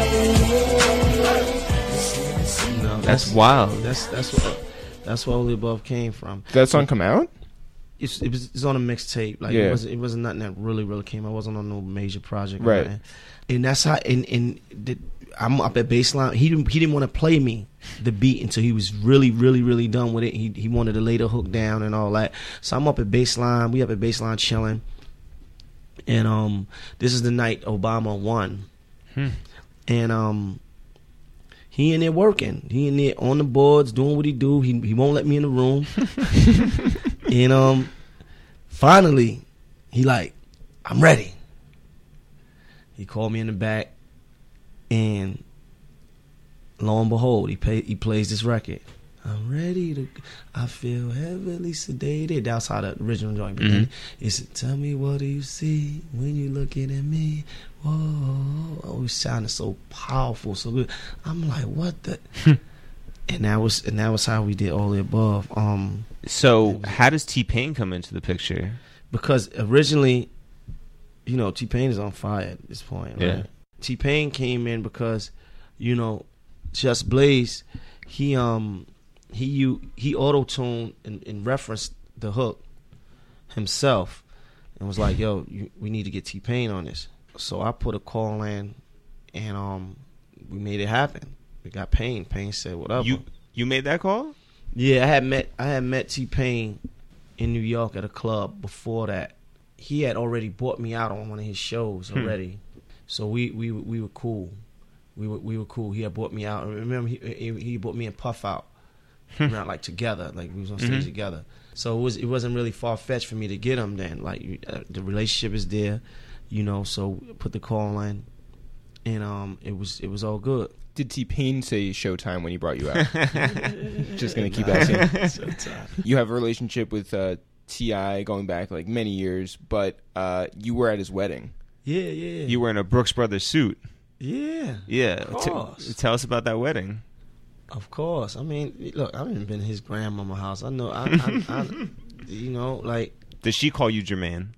sedated. This Hennessy. No, That's wild. That's that's what that's where All the Above came from. Did that song come out? It's, it was it's on a mixtape. Like, yeah. it wasn't it wasn't nothing that really really came. I wasn't on no major project, right? Man. And that's how. And and the, I'm up at baseline. He didn't he didn't want to play me the beat until he was really really really done with it. He he wanted to lay the hook down and all that. So I'm up at baseline. We up at baseline chilling. And um, this is the night Obama won. Hmm. And um, he in there working. He in there on the boards doing what he do. He he won't let me in the room. And um, finally, he like, I'm ready. He called me in the back, and lo and behold, he pay, he plays this record. I'm ready to, I feel heavily sedated. That's how the original joint began. Mm-hmm. He said, tell me, what do you see when you're looking at me? Whoa, oh, it sounded so powerful, so good. I'm like, what the? And that was and that was how we did All the Above. Um, so how does T-Pain come into the picture? Because originally, you know, T-Pain is on fire at this point. Right? Yeah. T-Pain came in because, you know, Just Blaze, he um he you he auto-tuned and, and referenced the hook himself, and was like, yo, you, we need to get T-Pain on this. So I put a call in, and um we made it happen. We got Pain. Pain said, whatever. You you made that call? Yeah, I had met I had met T-Pain in New York at a club before that. He had already bought me out on one of his shows already. Hmm. So we, we we were cool. We were we were cool. He had bought me out. Remember, he he, he bought me and Puff out. We were like together, like we was on stage mm-hmm. together. So it was it wasn't really far fetched for me to get him then. Like uh, the relationship is there, you know. So put the call in, and um, it was it was all good. Did T-Pain say Showtime when he brought you out? Just gonna keep asking. Showtime. You have a relationship with uh, T I going back like many years, but uh, you were at his wedding. Yeah, yeah, You were in a Brooks Brothers suit. yeah. Yeah. Of T- course. tell us about that wedding. Of course. I mean, look, I haven't been to his grandmama house. I know. I, I, I you know, like. Does she call you Jermaine?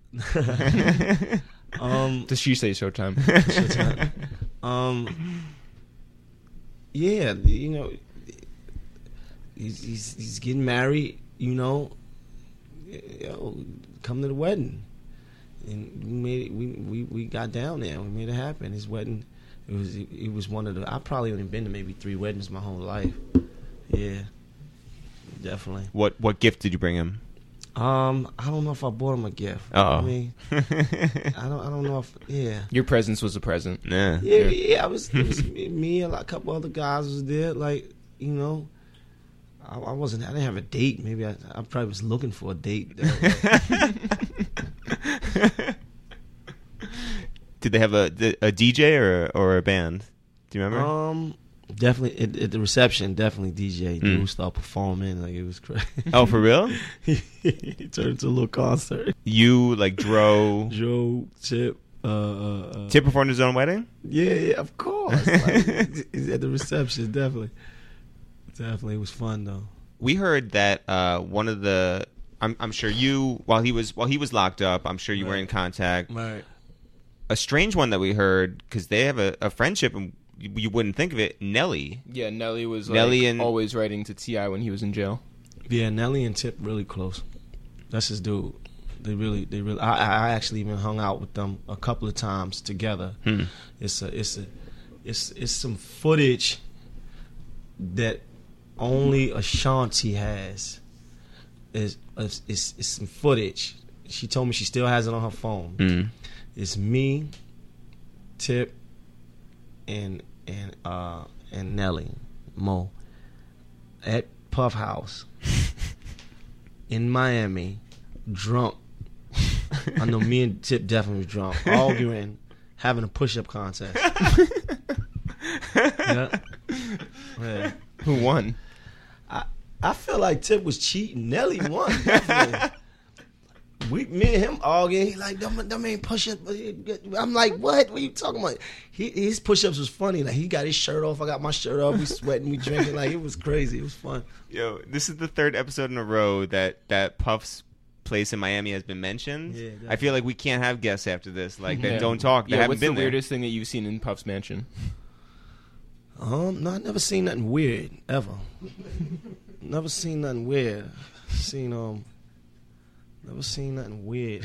um. Does she say Showtime? Showtime. um. Yeah, you know, he's he's, he's getting married. You know, yo, come to the wedding, and we made it. We, we we got down there. We made it happen. His wedding. It was it was one of the. I probably only been to maybe three weddings my whole life. Yeah, definitely. What what gift did you bring him? Um, I don't know if I bought him a gift. Uh-oh. I mean, I don't. I don't know if. Yeah. Your presence was a present. Yeah. Yeah, yeah. I was. It was me, me and a couple other guys was there. Like, you know, I, I wasn't. I didn't have a date. Maybe I. I probably was looking for a date. Did they have a a D J or or a band? Do you remember? um, definitely at, at the reception. Definitely D J. Mm. Dude started performing. Like it was crazy. Oh, for real? he turned into a little concert. You like drove. Joe, Chip. Uh, uh, uh, Tip performed his own wedding? Yeah, yeah, of course. Like, at the reception, definitely, definitely, it was fun though. We heard that uh, one of the. I'm, I'm sure you while he was while he was locked up. I'm sure you were in contact. Right. A strange one that we heard because they have a, a friendship and you, you wouldn't think of it. Nelly. Yeah, Nelly was like, Nelly and- always writing to T I when he was in jail. Yeah, Nelly and Tip really close. That's his dude. They really, they really. I, I actually even hung out with them a couple of times together. Hmm. It's a, it's a, it's it's some footage that only Ashanti has. Is it's, it's it's some footage. She told me she still has it on her phone. Mm. It's me, Tip, and and uh and Nelly Mo at Puff House in Miami, drunk. I know me and Tip definitely was drunk, arguing, having a push-up contest. Yeah. Yeah. Who won? I I feel like Tip was cheating. Nelly won, definitely. We, me and him arguing. He like, them, them ain't push-ups. I'm like, what? What are you talking about? He, his push-ups was funny. Like, he got his shirt off. I got my shirt off. We sweating. We drinking. Like, it was crazy. It was fun. Yo, this is the third episode in a row that that Puff's place in Miami has been mentioned. Yeah, I feel like we can't have guests after this. Like, that Yeah. don't talk. They Yeah, haven't what's been the there. weirdest thing that you've seen in Puff's mansion? Um, no, I never seen nothing weird ever. Never seen nothing weird. Seen um, never seen nothing weird.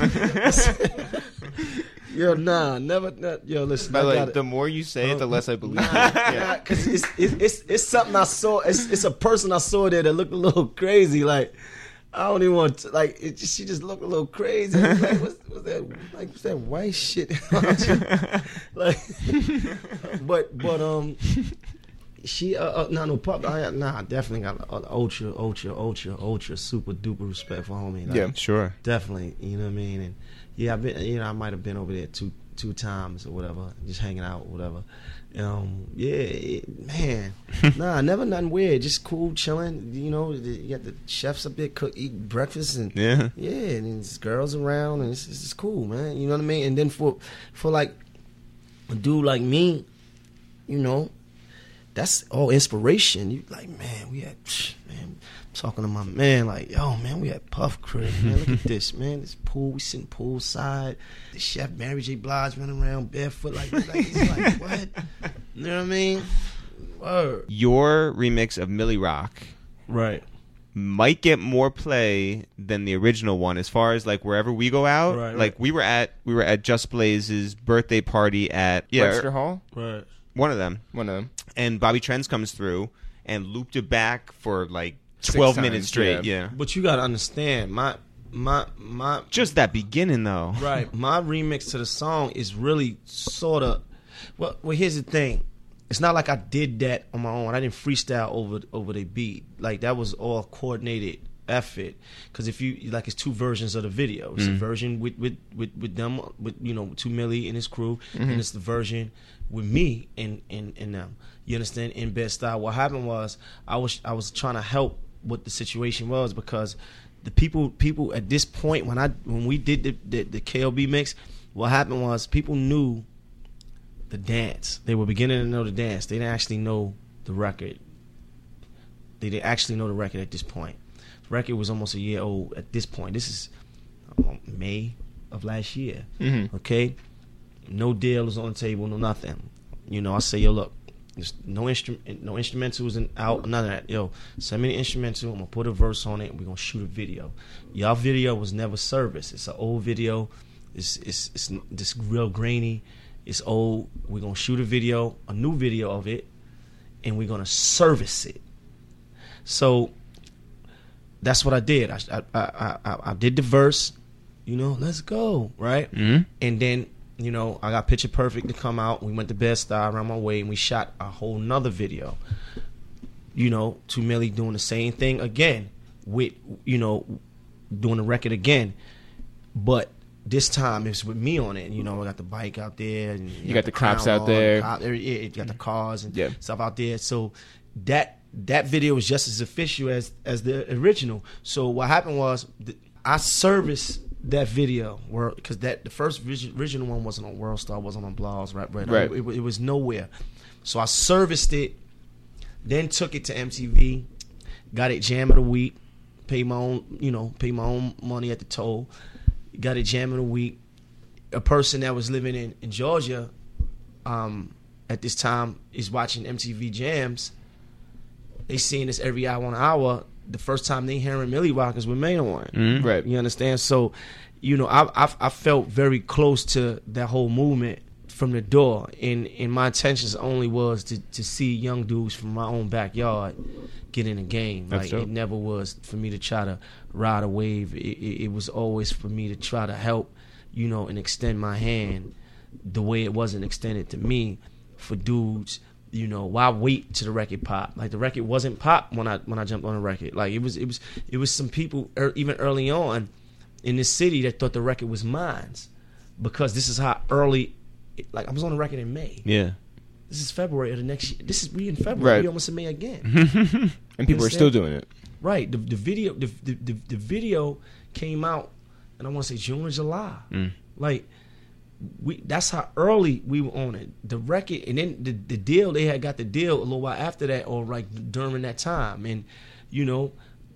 Yo, nah, never. Not, yo, listen. By I the way, gotta- the more you say it, the less I believe Nah, it. Yeah. nah, cause it's, it's it's it's something I saw. It's it's a person I saw there that looked a little crazy. Like I don't even want to, like it just, she just looked a little crazy. I was like, what's, what's that? Like what's that white shit? Like, but but um, she uh, uh no no pop. I nah I definitely got uh, ultra ultra ultra ultra super duper respect for homie. Like, Yeah. Sure. definitely. You know what I mean? And yeah, I've been. You know, I might have been over there two two times or whatever, just hanging out, or whatever. Um, yeah, it, man, nah, never nothing weird. Just cool, chilling. You know, the, you got the chefs up there cook, eat breakfast, and Yeah. yeah, and there's girls around, and it's, it's cool, man. You know what I mean? And then for for like a dude like me, you know, that's all inspiration. You like, man, we had, man, talking to my man, like, yo, man, we at Puff crib, man. Look at this, man. This pool, we sitting poolside. The chef Mary J. Blige running around barefoot, like, like, he's like, what? You know what I mean? Word. Your remix of Millie Rock Right. might get more play than the original one as far as like wherever we go out. Right, right. Like we were at we were at Just Blaze's birthday party at yeah Webster Hall? Right. one of them, One of them. and Bobby Trends comes through and looped it back for like Six twelve times, minutes straight. yeah. Yeah. But you gotta understand, my my my Just that beginning though. right. My remix to the song is really sort of. Well, well, here's the thing. It's not like I did that on my own. I didn't freestyle over over the beat. Like that was all coordinated F it, because if you like, it's two versions of the video. It's Mm. a version with with with with them, with you know, two Millie and his crew, Mm-hmm. and it's the version with me and and and them. You understand? In Bed-Stuy. What happened was I was I was trying to help what the situation was, because the people people at this point when I when we did the the, the K L B mix, what happened was people knew the dance. They were beginning to know the dance. They didn't actually know the record. They didn't actually know the record at this point. The record was almost a year old at this point. This is um, May of last year. Mhm. Okay, no deal was on the table, no nothing. You know, I say, yo, look, there's no instrument, no instrumentals and out, none of that. Yo, send me the instrumental. I'm gonna put a verse on it, and we're gonna shoot a video. Y'all video was never serviced. It's an old video. It's it's it's this real grainy. It's old. We're gonna shoot a video, a new video of it, and we're gonna service it. So that's what I did. I I I, I, I did the verse. You know, let's go, right? Mhm. And then, you know, I got Picture Perfect to come out. We went to Bed-Stuy around my way, and we shot a whole nother video. You know, to Millie doing the same thing again with, you know, doing the record again. But this time it's with me on it. You know, I got the bike out there. And You got the cops crown out on, there. the cop- yeah, you got the cars and Yeah. stuff out there. So that that video was just as official as as the original. So what happened was th- I serviced that video where, because that the first origi- original one wasn't on WorldStar, wasn't on blogs, right? Right. Right. It, it, it was nowhere. So I serviced it, then took it to M T V, got it Jam of the Week, paid my own, you know, paid my own money at the toll, got it Jam of the Week. A person that was living in, in Georgia, um, at this time is watching M T V Jams. They seeing this every hour on hour. The first time they hearing Millie Rockers with Mayo on. Mhm. Right. You understand? So, you know, I, I I felt very close to that whole movement from the door, and and my intentions only was to to see young dudes from my own backyard get in the game. That's Like dope. it never was for me to try to ride a wave. It, it, it was always for me to try to help, you know, and extend my hand the way it wasn't extended to me for dudes. You know, why wait to the record pop? Like the record wasn't pop when I when I jumped on the record. Like it was it was it was some people er, even early on in this city that thought the record was mine, because this is how early. Like I was on the record in May. Yeah. This is February of the next year. This is we in February. Right. We almost in May again. And people are Understand? still doing it. Right. The the video the the, the, the video came out, and I want to say June or July. Mm. Like we that's how early we were on it. The record, and then the the deal, they had got the deal a little while after that, or like during that time. And you know,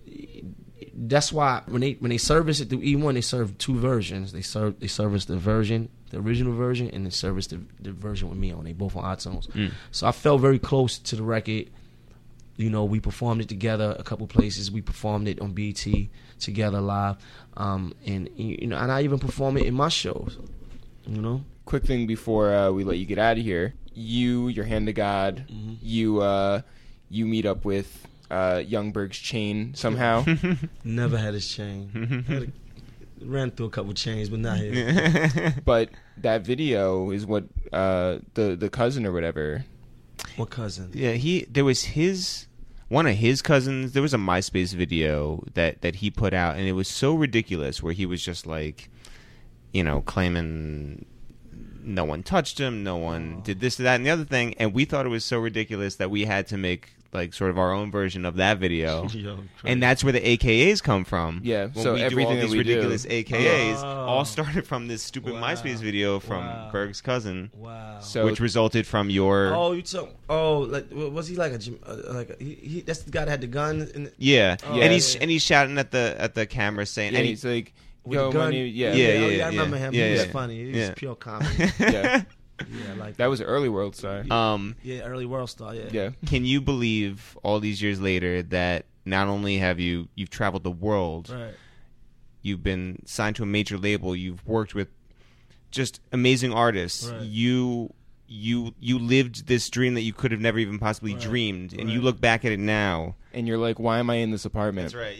that's why when they when they service it through E one, they serve two versions. They serve they service the version, the original version, and they service the, the version with me on. They both on iTunes. Mm. So I felt very close to the record. You know, we performed it together a couple places. We performed it on B E T together live, um, and you know, and I even perform it in my shows. You know, Quick thing before uh, we let you get out of here. You, your hand to God, Mm-hmm. you uh, you meet up with uh, Youngberg's chain somehow. never had his chain. Had a, ran through a couple chains, but not his. But that video is what uh, the the cousin or whatever. What cousin? Yeah, he there was his one of his cousins. There was a MySpace video that that he put out, and it was so ridiculous, where he was just like, you know, claiming no one touched him, no one did this, that, and the other thing, and we thought it was so ridiculous that we had to make like sort of our own version of that video. Yo, And that's where the A K As come from. Yeah, when so we everything do all that these we do- ridiculous A K As Oh. all started from this stupid Wow. MySpace video from Wow. Berg's cousin, Wow. So which resulted from your Oh, you talk. Oh, like wa- was he like a gym- uh, like a, he, he? That's the guy that had the gun. In the, yeah, Oh, and he's yeah. and he's shouting at the at the camera saying, yeah, and he's like, with yo, the my gun. name, yeah, Yeah, oh, yeah, I yeah, remember him. yeah, he was yeah. funny. He was Yeah. pure comedy. yeah. yeah, like That was early World Star. um, yeah, early world star. Yeah. Yeah. can you believe all these years later that not only have you you've traveled the world, Right. you've been signed to a major label, you've worked with just amazing artists, Right. you you you lived this dream that you could have never even possibly Right. dreamed, and you Right. look back at it now. And you're like, why am I in this apartment? right.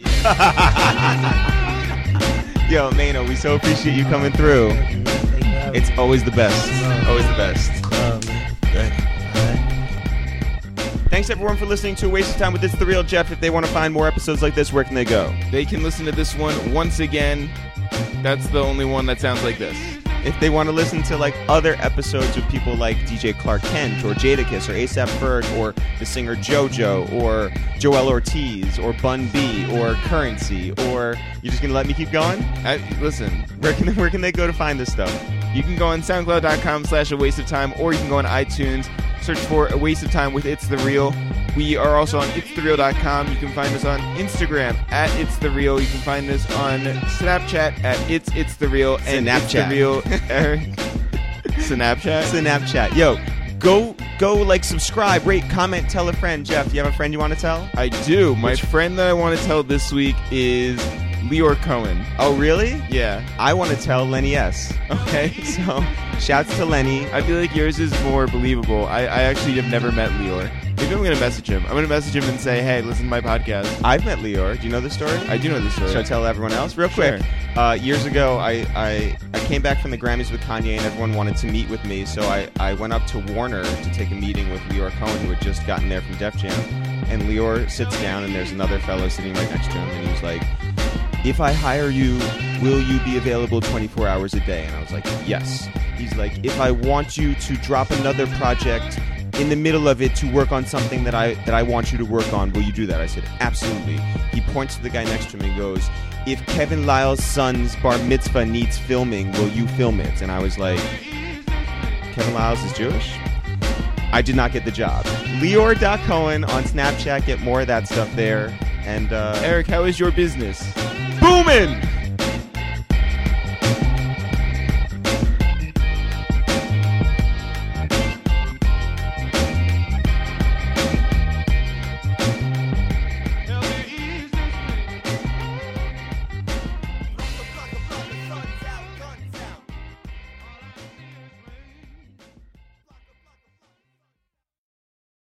Yo, Mano, we so appreciate you coming through. It's always the best. Always the best. Uh, man. Thank you. All right. Thank Thanks everyone for listening to A Waste of Time with It's The Real. Jeff, if they want to find more episodes like this, where can they go? They can listen to this one once again. That's the only one that sounds like this. If they want to listen to like other episodes with people like D J Clark Kent or Jadakiss or A$AP Ferg or the singer JoJo or Joel Ortiz or Bun B or Currency, or you're just gonna let me keep going? I, listen, Where can where can they go to find this stuff? you can go on soundcloud.com slash a waste of time, or you can go on iTunes, search for A Waste of Time with It's The Real. We are also on its the real dot com. You can find us on Instagram at It's The Real. You can find us on Snapchat at It's It's The Real and Snapchat. It's The Real. Eric. Snapchat? Snapchat. Yo, go go like subscribe, rate, comment, tell a friend. Jeff, you have a friend you want to tell? I do. My friend that I want to tell this week is Leor Cohen. Oh, really? Yeah. I want to tell Lenny S. Okay. So, shouts to Lenny. I feel like yours is more believable. I, I actually have never met Leor. Maybe I'm going to message him. I'm going to message him and say, hey, listen to my podcast. I've met Leor. Do you know the story? I do know the story. Should I tell everyone else? Real quick. Sure. Uh, years ago, I, I, I came back from the Grammys with Kanye, and everyone wanted to meet with me. So I, I went up to Warner to take a meeting with Leor Cohen, who had just gotten there from Def Jam. And Leor sits down, and there's another fellow sitting right next to him, and he was like, if I hire you, will you be available twenty-four hours a day? And I was like, yes. He's like, if I want you to drop another project in the middle of it to work on something that I that I want you to work on, will you do that? I said, absolutely. He points to the guy next to me and goes, if Kevin Lyle's son's bar mitzvah needs filming, will you film it? And I was like, Kevin Lyles is Jewish? I did not get the job. Leor dot Cohen on Snapchat. Get more of that stuff there. And uh, Eric, how is your business? booming!